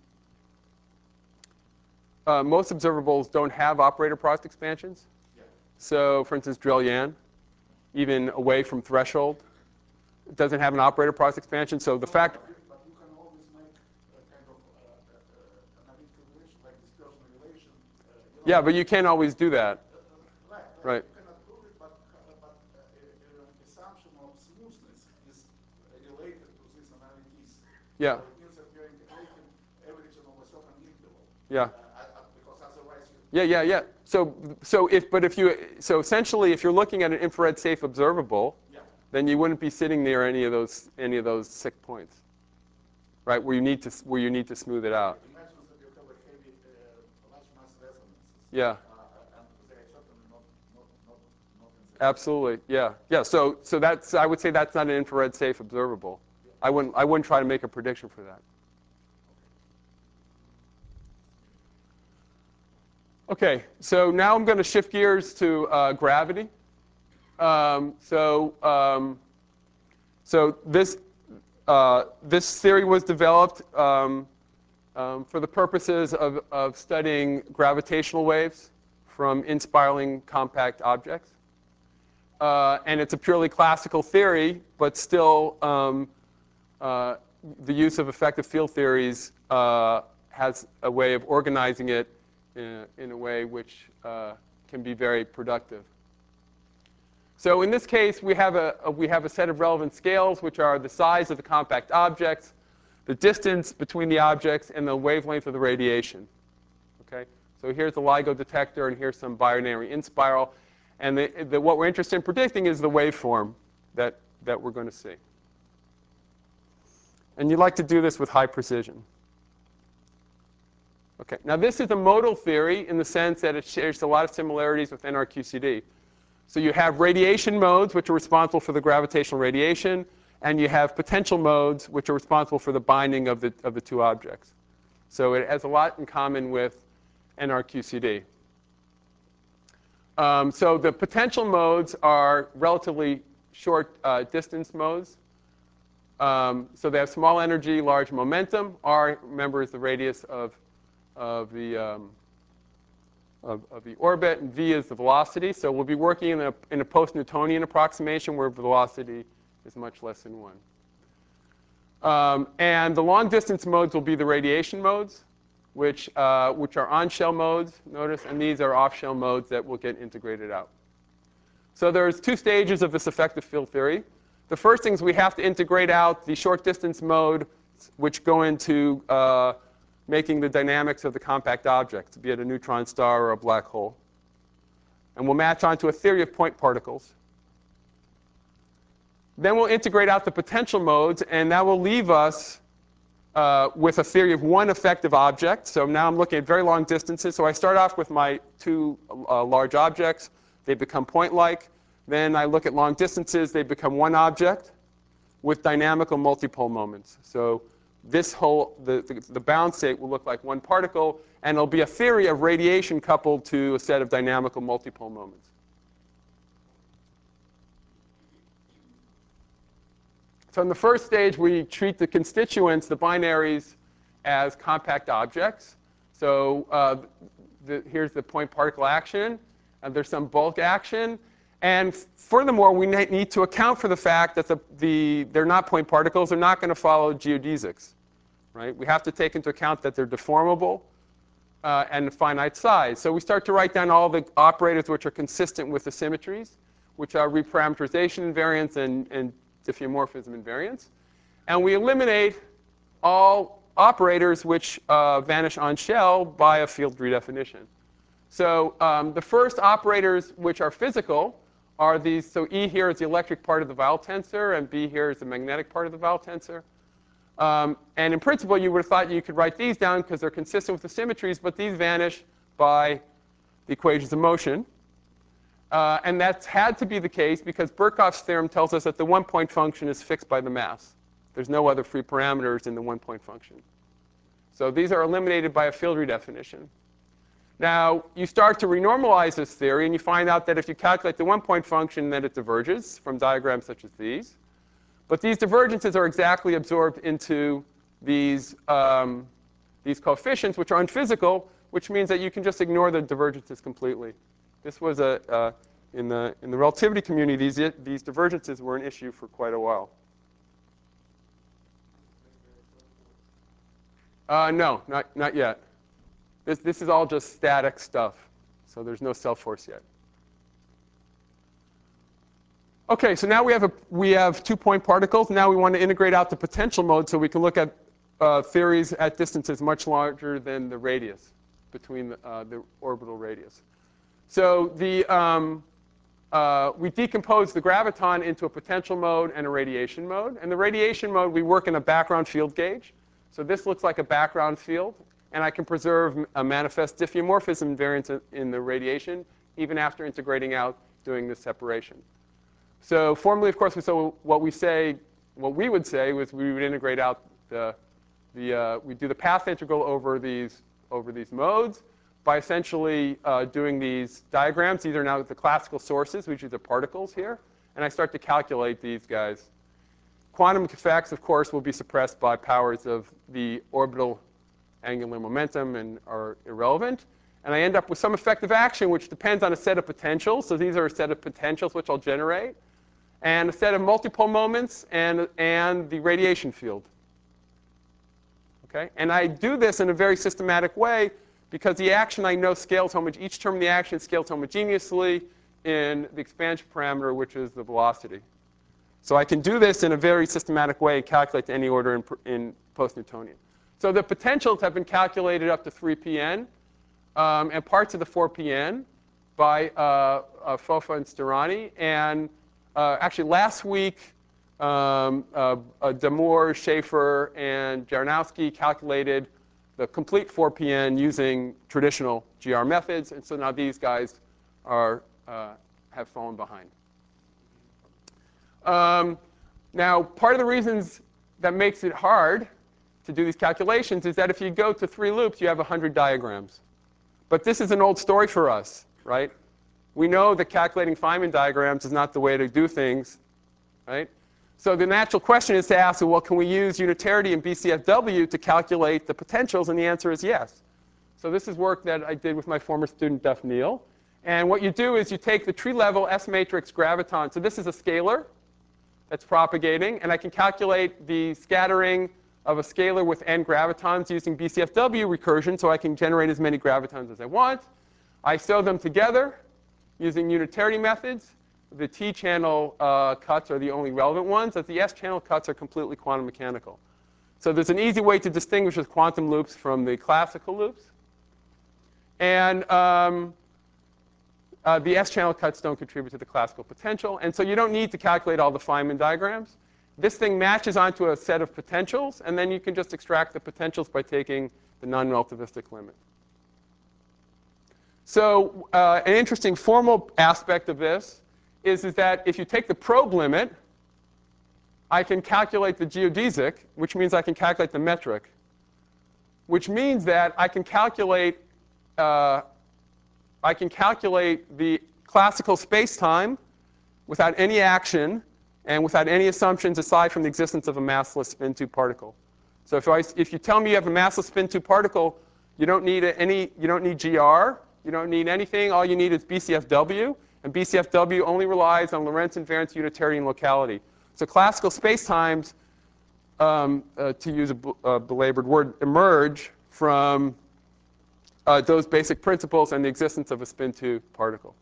uh, most observables don't have operator product expansions.
Yeah.
So, for instance, Drell-Yan, even away from threshold, it doesn't have an operator product expansion. So the
No,
fact.
But you, but you can always make a kind of uh, uh, uh, analytical relation, like dispersion relation. Uh, you know,
Yeah, but you can't always do that.
Uh, uh, right,
Right.
right. You cannot prove it, but uh, but uh, uh, assumption of smoothness is related to this analyticity.
Yeah.
So it means that you're integrating averaging over a certain interval.
Yeah.
Uh, I, I, because otherwise you.
Yeah, yeah, yeah. So, so if, but if you, so essentially, if you're looking at an infrared safe observable,
Yeah.
then you wouldn't be sitting near any of those, any of those sick points, right? Where you need to, where you need to smooth it out.
Imagine that you have a heavy, uh, large mass resonances.
Yeah.
Uh, and they are certainly not, not, not, not in the.
Absolutely. Yeah. Yeah. So, so that's, I would say that's not an infrared safe observable.
Yeah.
I wouldn't, I wouldn't try to make a prediction for that. Okay. So now I'm going to shift gears to uh, gravity. Um, so, um, so this, uh, this theory was developed um, um, for the purposes of, of studying gravitational waves from inspiraling compact objects. Uh, and it's a purely classical theory, but still um, uh, the use of effective field theories uh, has a way of organizing it in a, in a way which uh, can be very productive. So in this case, we have, a, a, we have a set of relevant scales, which are the size of the compact objects, the distance between the objects, and the wavelength of the radiation. Okay? So here's the LIGO detector, and here's some binary inspiral. And the, the, what we're interested in predicting is the waveform that, that we're going to see. And you'd like to do this with high precision. Okay. Now, this is a modal theory in the sense that it shares a lot of similarities with N R Q C D. So you have radiation modes, which are responsible for the gravitational radiation, and you have potential modes, which are responsible for the binding of the, of the two objects. So it has a lot in common with N R Q C D. Um, so the potential modes are relatively short uh, distance modes. Um, so they have small energy, large momentum. R, remember, is the radius of, of, the, um, of, of the orbit, and v is the velocity. So we'll be working in a, in a post-Newtonian approximation where velocity is much less than one. Um, and the long-distance modes will be the radiation modes, which, uh, which are on-shell modes, notice, and these are off-shell modes that will get integrated out. So there's two stages of this effective field theory. The first thing is we have to integrate out the short-distance mode, which go into uh, making the dynamics of the compact object, be it a neutron star or a black hole. And we'll match onto a theory of point particles. Then we'll integrate out the potential modes, and that will leave us uh, with a theory of one effective object. So now I'm looking at very long distances. So I start off with my two uh, large objects. They become point-like. Then I look at long distances. They become one object with dynamical multipole moments. So this whole, the, the, the bound state will look like one particle, and it'll be a theory of radiation coupled to a set of dynamical multipole moments. So in the first stage, we treat the constituents, the binaries, as compact objects. So uh, the, here's the point particle action, and there's some bulk action. And furthermore, we need to account for the fact that the, the, they're not point particles. They're not going to follow geodesics. Right? We have to take into account that they're deformable uh, and finite size. So we start to write down all the operators which are consistent with the symmetries, which are reparameterization invariance and, and diffeomorphism invariance. And we eliminate all operators which uh, vanish on shell by a field redefinition. So um, the first operators which are physical are these. So E here is the electric part of the Weyl tensor, and B here is the magnetic part of the Weyl tensor. Um, and in principle, you would have thought you could write these down because they're consistent with the symmetries, but these vanish by the equations of motion. Uh, and that's had to be the case because Birkhoff's theorem tells us that the one-point function is fixed by the mass. There's no other free parameters in the one-point function. So these are eliminated by a field redefinition. Now, you start to renormalize this theory, and you find out that if you calculate the one-point function, then it diverges from diagrams such as these. But these divergences are exactly absorbed into these, um, these coefficients, which are unphysical, which means that you can just ignore the divergences completely. This was a, uh, in, the, in the relativity community, these, these divergences were an issue for quite a while. Uh, no, not, not yet. This, this is all just static stuff. So there's no self-force yet. OK, so now we have, a, we have two-point particles. Now we want to integrate out the potential mode so we can look at uh, theories at distances much larger than the radius, between the, uh, the orbital radius. So the, um, uh, we decompose the graviton into a potential mode and a radiation mode. And the radiation mode, we work in a background field gauge. So this looks like a background field. And I can preserve a manifest diffeomorphism invariance in the radiation, even after integrating out doing this separation. So formally, of course, so what we say, what we would say was we would integrate out the, the uh, we do the path integral over these over these modes by essentially uh, doing these diagrams. These are now the classical sources, which are the particles here, and I start to calculate these guys. Quantum effects, of course, will be suppressed by powers of the orbital angular momentum and are irrelevant. And I end up with some effective action, which depends on a set of potentials. So these are a set of potentials which I'll generate, and a set of multipole moments, and, and the radiation field. Okay? And I do this in a very systematic way because the action I know scales homo- each term of the action scales homogeneously in the expansion parameter, which is the velocity. So I can do this in a very systematic way and calculate to any order in, in post-Newtonian. So the potentials have been calculated up to three P n, um, and parts of the four P n by uh, uh, Fofa and Stirani. And uh, actually, last week, um, uh, uh, Damour, Schaefer, and Jaranowski calculated the complete four P n using traditional G R methods. And so now these guys are, uh, have fallen behind. Um, now, part of the reasons that makes it hard to do these calculations is that if you go to three loops, you have one hundred diagrams. But this is an old story for us, right? We know that calculating Feynman diagrams is not the way to do things, right? So the natural question is to ask, well, can we use unitarity in B C F W to calculate the potentials? And the answer is yes. So this is work that I did with my former student, Duff Neal. And what you do is you take the tree-level S-matrix graviton. So this is a scalar that's propagating. And I can calculate the scattering of a scalar with n gravitons using B C F W recursion, so I can generate as many gravitons as I want. I sew them together using unitarity methods. The T-channel uh, cuts are the only relevant ones, as the S-channel cuts are completely quantum mechanical. So there's an easy way to distinguish the quantum loops from the classical loops. And um, uh, the S-channel cuts don't contribute to the classical potential. And so you don't need to calculate all the Feynman diagrams. This thing matches onto a set of potentials, and then you can just extract the potentials by taking the non-relativistic limit. So uh, an interesting formal aspect of this is, is that if you take the probe limit, I can calculate the geodesic, which means I can calculate the metric, which means that I can calculate, uh, I can calculate the classical space-time without any action and without any assumptions aside from the existence of a massless spin two particle. So if, I, if you tell me you have a massless spin two particle, you don't need any, you don't need G R, you don't need anything. All you need is B C F W. And B C F W only relies on Lorentz invariance, unitarity, and locality. So classical spacetimes, um, uh, to use a, a belabored word, emerge from uh, those basic principles and the existence of a spin two particle.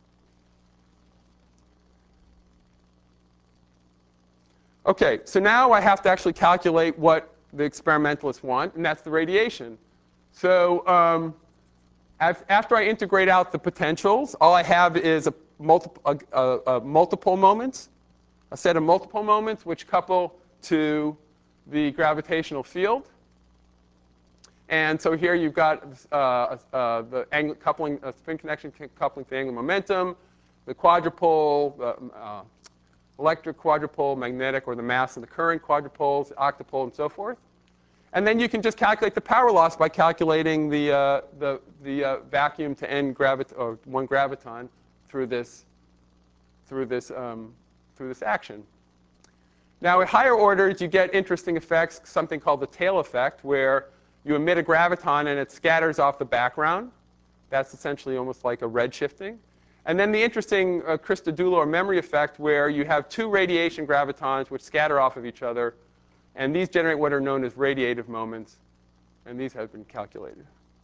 OK, so now I have to actually calculate what the experimentalists want, and that's the radiation. So um, after I integrate out the potentials, all I have is a, multi a, a, a multiple moments, a set of multiple moments which couple to the gravitational field. And so here you've got uh, uh, the angle coupling, uh, spin connection coupling to the angular momentum, the quadrupole, uh, uh, electric quadrupole, magnetic, or the mass and the current quadrupoles, octopole, and so forth. And then you can just calculate the power loss by calculating the, uh, the, the uh, vacuum to n gravit or one graviton through this, through, this, um, through this action. Now, at higher orders, you get interesting effects, something called the tail effect, where you emit a graviton and it scatters off the background. That's essentially almost like a redshifting. And then the interesting uh, Christodoulou or memory effect, where you have two radiation gravitons which scatter off of each other. And these generate what are known as radiative moments. And these have been calculated.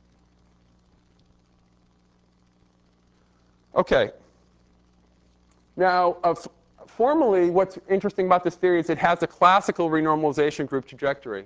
OK. Now, uh, formally, what's interesting about this theory is it has a classical renormalization group trajectory.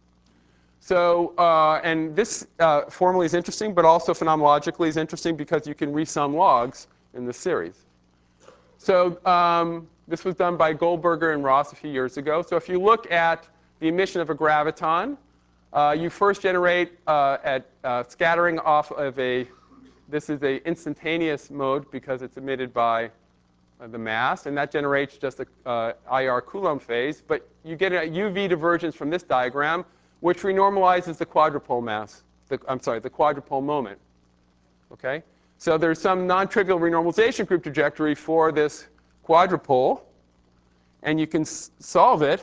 So, uh, and this uh, formally is interesting, but also phenomenologically is interesting because you can resum logs in the series. So um, this was done by Goldberger and Ross a few years ago. So if you look at the emission of a graviton, uh, you first generate uh, at uh, scattering off of a, this is a instantaneous mode because it's emitted by uh, the mass, and that generates just a uh, I R Coulomb phase. But you get a U V divergence from this diagram, which renormalizes the quadrupole mass. The, I'm sorry, the quadrupole moment. Okay? So there's some non-trivial renormalization group trajectory for this quadrupole, and you can s solve it.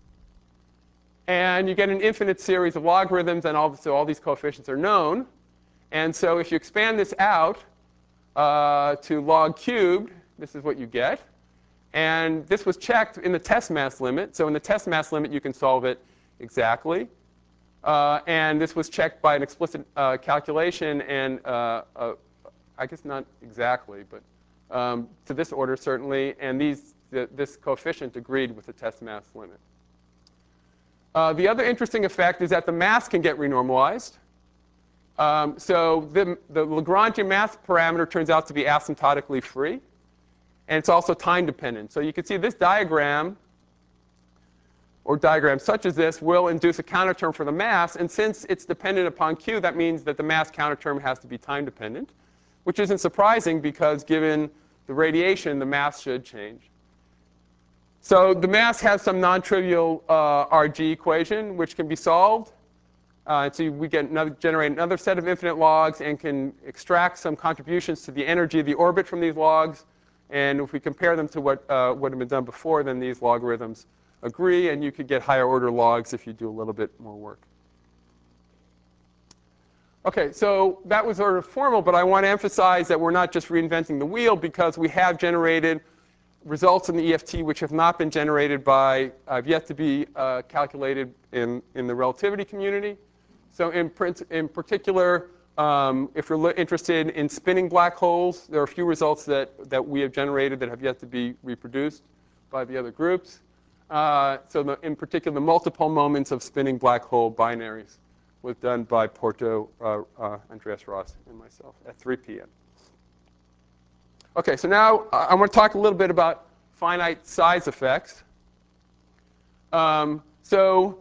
And you get an infinite series of logarithms, and all, so all these coefficients are known. And so if you expand this out uh, to log cubed, this is what you get. And this was checked in the test mass limit. So in the test mass limit, you can solve it exactly. Uh, and this was checked by an explicit uh, calculation, and uh, uh, I guess not exactly, but um, to this order certainly. And these, the, this coefficient agreed with the test mass limit. Uh, the other interesting effect is that the mass can get renormalized. Um, so the, the Lagrangian mass parameter turns out to be asymptotically free. And it's also time dependent. So you can see this diagram, or diagrams such as this, will induce a counterterm for the mass. And since it's dependent upon Q, that means that the mass counterterm has to be time dependent, which isn't surprising because given the radiation, the mass should change. So the mass has some non-trivial uh, R G equation, which can be solved. Uh, so we get another, generate another set of infinite logs and can extract some contributions to the energy of the orbit from these logs. And if we compare them to what, uh, what had been done before, then these logarithms agree. And you could get higher order logs if you do a little bit more work. Okay, so that was sort of formal, but I want to emphasize that we're not just reinventing the wheel, because we have generated results in the E F T which have not been generated by, have yet to be uh, calculated in, in the relativity community. So in, print, in particular, um, if you're interested in spinning black holes, there are a few results that, that we have generated that have yet to be reproduced by the other groups. Uh, so the, in particular, the multiple moments of spinning black hole binaries was done by Porto, uh, uh, Andreas Ross, and myself at three p m Okay, so now I want to talk a little bit about finite size effects. Um, so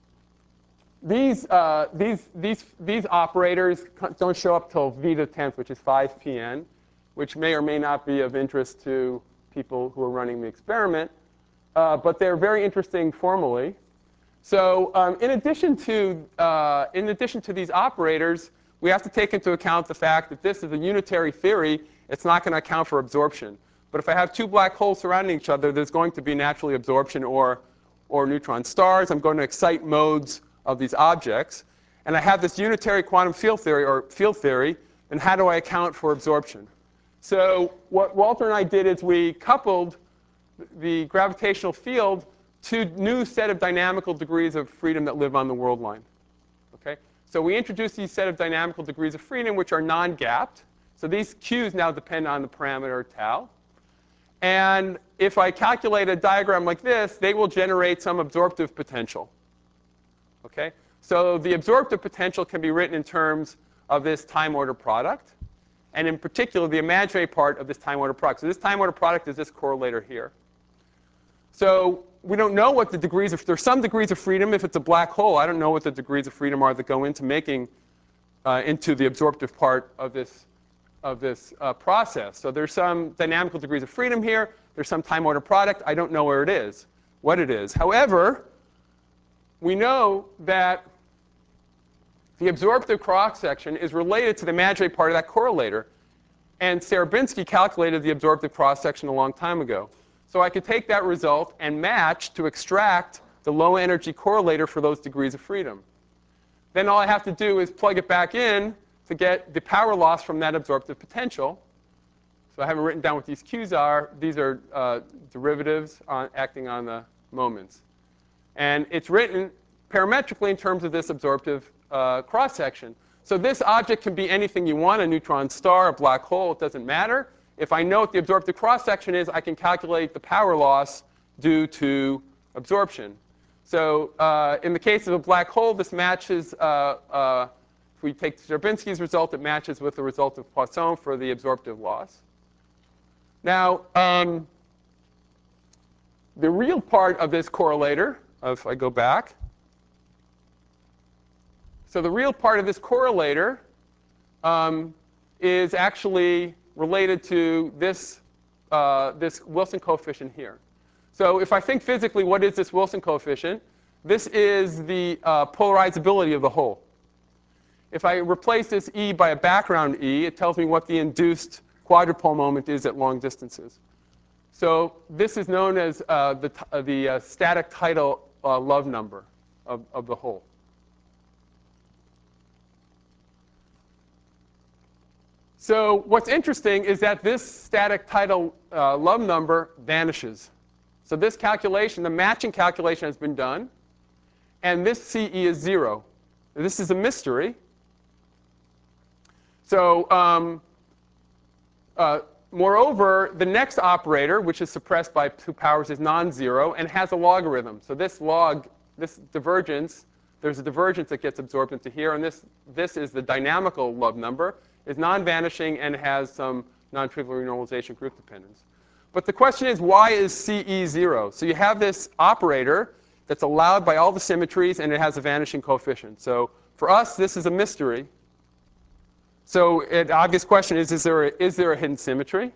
these, uh, these, these, these operators don't show up till v to the tenth, which is five p n, which may or may not be of interest to people who are running the experiment. Uh, but they're very interesting formally. So um, in, addition to, uh, in addition to these operators, we have to take into account the fact that this is a unitary theory. It's not going to account for absorption. But if I have two black holes surrounding each other, there's going to be naturally absorption or, or neutron stars. I'm going to excite modes of these objects. And I have this unitary quantum field theory, or field theory. And how do I account for absorption? So what Walter and I did is we coupled the gravitational field to new set of dynamical degrees of freedom that live on the world line. Okay? So we introduced these set of dynamical degrees of freedom which are non-gapped. So these Q's now depend on the parameter tau. And if I calculate a diagram like this, they will generate some absorptive potential. Okay? So the absorptive potential can be written in terms of this time order product. And in particular, the imaginary part of this time order product. So this time order product is this correlator here. So we don't know what the degrees of, there's some degrees of freedom if it's a black hole. I don't know what the degrees of freedom are that go into making, uh, into the absorptive part of this, of this uh, process. So there's some dynamical degrees of freedom here. There's some time order product. I don't know where it is, what it is. However, we know that the absorptive cross-section is related to the imaginary part of that correlator. And Sarabinsky calculated the absorptive cross-section a long time ago. So I could take that result and match to extract the low energy correlator for those degrees of freedom. Then all I have to do is plug it back in to get the power loss from that absorptive potential. So I haven't written down what these Q's are. These are uh, derivatives on, acting on the moments. And it's written parametrically in terms of this absorptive uh, cross-section. So this object can be anything you want, a neutron star, a black hole, it doesn't matter. If I know what the absorptive cross-section is, I can calculate the power loss due to absorption. So uh, in the case of a black hole, this matches, uh, uh, if we take Sarabinsky's result, it matches with the result of Poisson for the absorptive loss. Now, um, the real part of this correlator, if I go back, so the real part of this correlator um, is actually related to this, uh, this Wilson coefficient here. So if I think physically, what is this Wilson coefficient? This is the uh, polarizability of the hole. If I replace this E by a background E, it tells me what the induced quadrupole moment is at long distances. So this is known as uh, the, uh, the uh, static tidal uh, love number of, of the hole. So what's interesting is that this static tidal uh, love number vanishes. So this calculation, the matching calculation has been done. And this C E is zero. This is a mystery. So um, uh, moreover, the next operator, which is suppressed by two powers, is non-zero and has a logarithm. So this log, this divergence, there's a divergence that gets absorbed into here. And this, this is the dynamical love number. Is non-vanishing and has some non-trivial renormalization group dependence. But the question is, why is C E zero? So you have this operator that's allowed by all the symmetries, and it has a vanishing coefficient. So for us, this is a mystery. So the obvious question is, is there a, is there a hidden symmetry?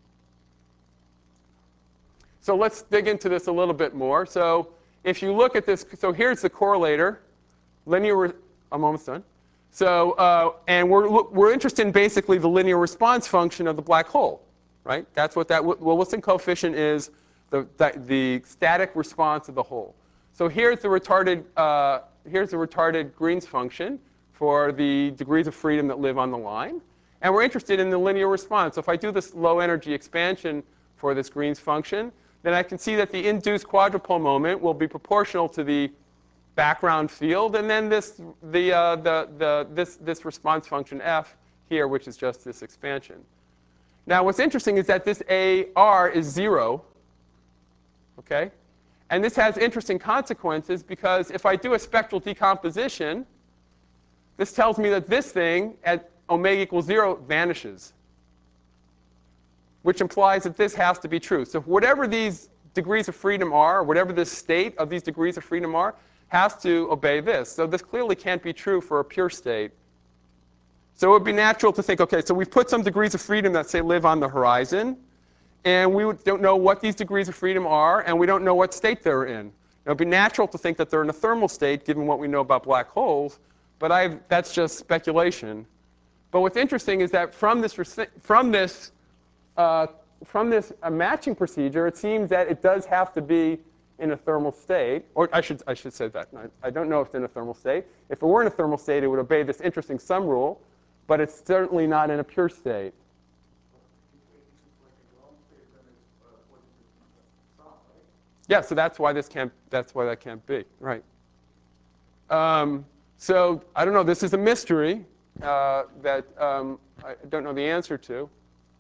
So let's dig into this a little bit more. So if you look at this, so here's the correlator. Linear, I'm almost done. So, uh, and we're, we're interested in basically the linear response function of the black hole, right? That's what that Wilson coefficient is, the, the, the static response of the hole. So here's the retarded, uh, here's the retarded Green's function for the degrees of freedom that live on the line. And we're interested in the linear response. So if I do this low energy expansion for this Green's function, then I can see that the induced quadrupole moment will be proportional to the background field, and then this, the, uh, the, the, this, this response function f here, which is just this expansion. Now, what's interesting is that this A R is zero, okay? And this has interesting consequences because if I do a spectral decomposition, this tells me that this thing at omega equals zero vanishes, which implies that this has to be true. So whatever these degrees of freedom are, or whatever this state of these degrees of freedom are, has to obey this. So this clearly can't be true for a pure state. So it would be natural to think, OK, so we've put some degrees of freedom that, say, live on the horizon. And we don't know what these degrees of freedom are, and we don't know what state they're in. It would be natural to think that they're in a thermal state, given what we know about black holes. But I've, that's just speculation. But what's interesting is that from this, from this, uh, from this uh, matching procedure, it seems that it does have to be in a thermal state. Or I should, I should say that. I, I don't know if it's in a thermal state. If it were in a thermal state, it would obey this interesting sum rule. But it's certainly not in a pure state. Yeah, so that's why this can't. That's why that can't be. Right. Um, so I don't know. This is a mystery uh, that um, I don't know the answer to.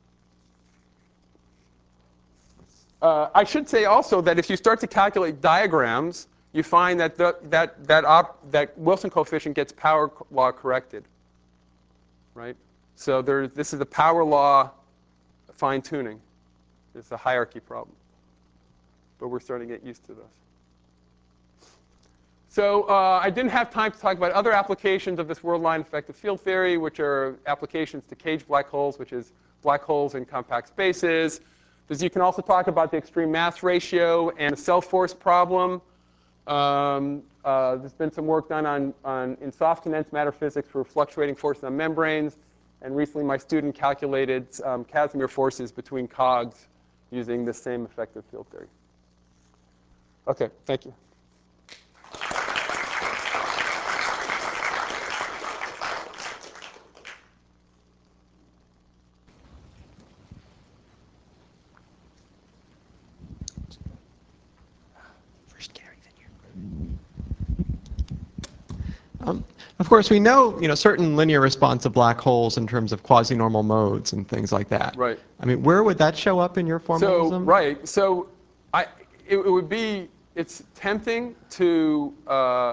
Uh, I should say also that if you start to calculate diagrams, you find that the, that that op, that Wilson coefficient gets power law corrected. Right. So there. This is the power law fine tuning. It's a hierarchy problem. But we're starting to get used to this. So uh, I didn't have time to talk about other applications of this world line effective field theory, which are applications to cage black holes, which is black holes in compact spaces. Because you can also talk about the extreme mass ratio and the self-force problem. Um, uh, there's been some work done on, on, in soft condensed matter physics for fluctuating forces on membranes. And recently my student calculated um, Casimir forces between cogs using the same effective field theory. OK, thank you.
First, Gary, then you. Um, of course, we know, you know certain linear response of black holes in terms of quasi-normal modes and things like that.
Right.
I mean, where would that show up in your formalism?
So, right. So I, it, it would be, it's tempting to, uh,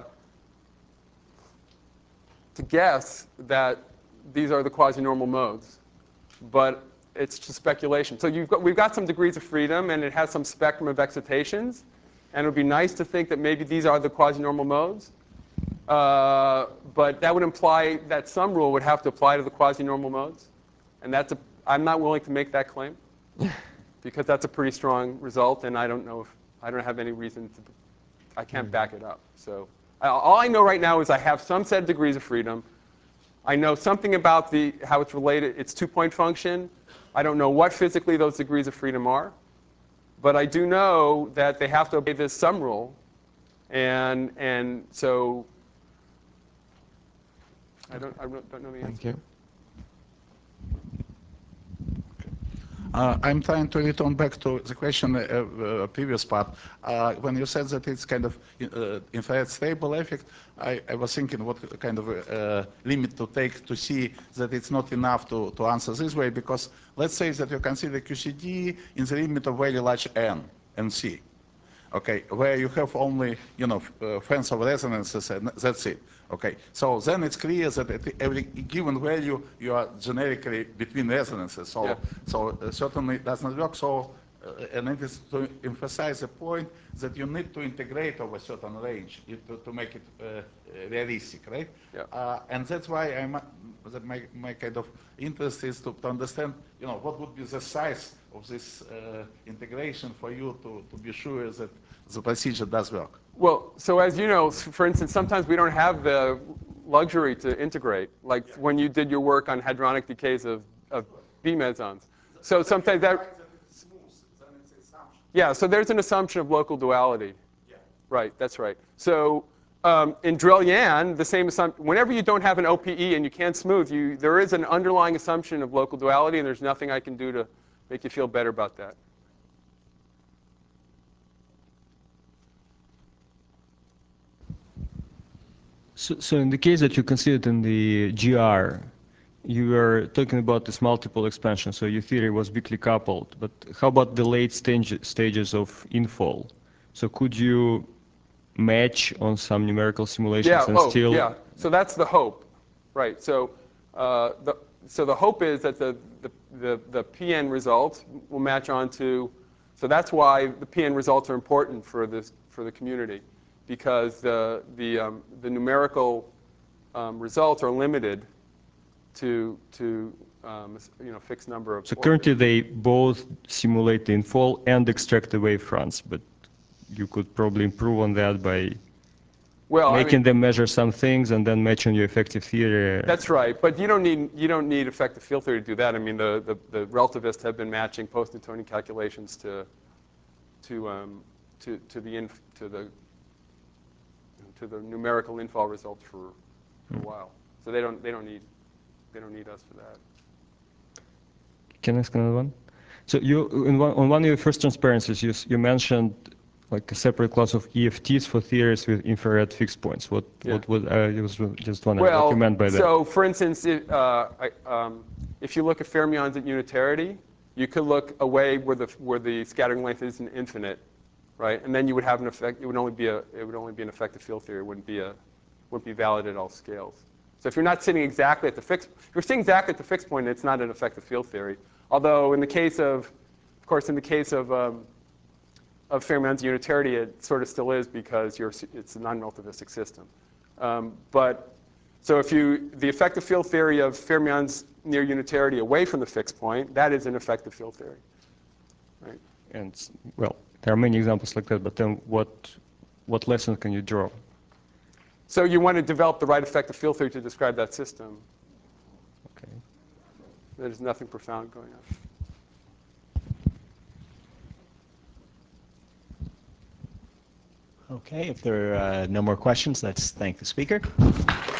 to guess that these are the quasi-normal modes. But it's just speculation. So you've got, we've got some degrees of freedom, and it has some spectrum of excitations. And it would be nice to think that maybe these are the quasi-normal modes. Uh, but that would imply that some rule would have to apply to the quasi-normal modes. And that's a, I'm not willing to make that claim. Because that's a pretty strong result, and I don't know if I don't have any reason to. I can't back it up. So I, all I know right now is I have some set of degrees of freedom. I know something about the how it's related. It's two-point function. I don't know what physically those degrees of freedom are, but I do know that they have to obey this sum rule, and and so I don't I don't know the answer.
Thank you.
Uh, I'm trying to return back to the question, uh, uh, previous part. Uh, when you said that it's kind of uh, infrared stable effect, I, I was thinking what kind of uh, limit to take to see that it's not enough to, to answer this way, because let's say that you consider Q C D in the limit of very large n and C. Okay, where you have only, you know, uh, fans of resonances, and that's it. Okay, so then it's clear that at every given value you are generically between resonances. So,
Yeah.
so uh, certainly it does not work. So, uh, and it is to emphasize the point that you need to integrate over a certain range to, to make it uh, realistic, right?
Yeah.
Uh, and that's why I'm, that my, my kind of interest is to, to understand, you know, what would be the size of this uh, integration for you to, to be sure that the procedure does work.
Well, so as you know, for instance, sometimes we don't have the luxury to integrate, like yeah. when you did your work on hadronic decays of, of B mesons. So sometimes that. Yeah, so there's an assumption of local duality. Yeah. Right, that's right. So um, in Brillouin, the same assumption. Whenever you don't have an O P E and you can't smooth, you, there is an underlying assumption of local duality, and there's nothing I can do to make you feel better about that.
So, so in the case that you considered in the G R, you were talking about this multiple expansion, so your theory was weakly coupled. But how about the late stage, stages of infall? So could you match on some numerical simulations
Yeah.
and
Oh,
still?
yeah. So that's the hope, right? So uh, the so the hope is that the the the, the P N results will match onto. So that's why the P N results are important for this for the community, because the the um, the numerical um, results are limited to to um, you know fixed number of.
So
orbits.
currently they both simulate the infall and extract the wavefronts, but you could probably improve on that by
well,
making
I mean,
them measure some things and then matching your effective theory.
That's right, but you don't need you don't need effective field theory to do that. I mean, the the, the relativists have been matching post-Newtonian calculations to to um, to to the inf, to the to the numerical infall results for, for a while. So they don't they don't need they don't need us for that.
Can I ask another one? So you, in one, on one of your first transparencies, you, you mentioned like a separate class of E F Ts for theories with infrared fixed points. What
Yeah.
what was I was just wondering
Well,
what you meant by that?
so for instance, it, uh, I, um, if you look at fermions at unitarity, you could look away where the where the scattering length isn't infinite, right? And then you would have an effect. It would only be a it would only be an effective field theory. It wouldn't be a wouldn't be valid at all scales. So if you're not sitting exactly at the fixed, if you're sitting exactly at the fixed point, it's not an effective field theory. Although in the case of, of course, in the case of um, of fermions at unitarity, it sort of still is because you're it's a non-relativistic system. Um, but so if you the effective field theory of fermions near unitarity away from the fixed point, that is an effective field theory, right?
And well, there are many examples like that. But then what what lesson can you draw?
So you want to develop the right effective field theory to describe that system.
Okay.
There's nothing profound going on.
Okay, if there are uh, no more questions, let's thank the speaker.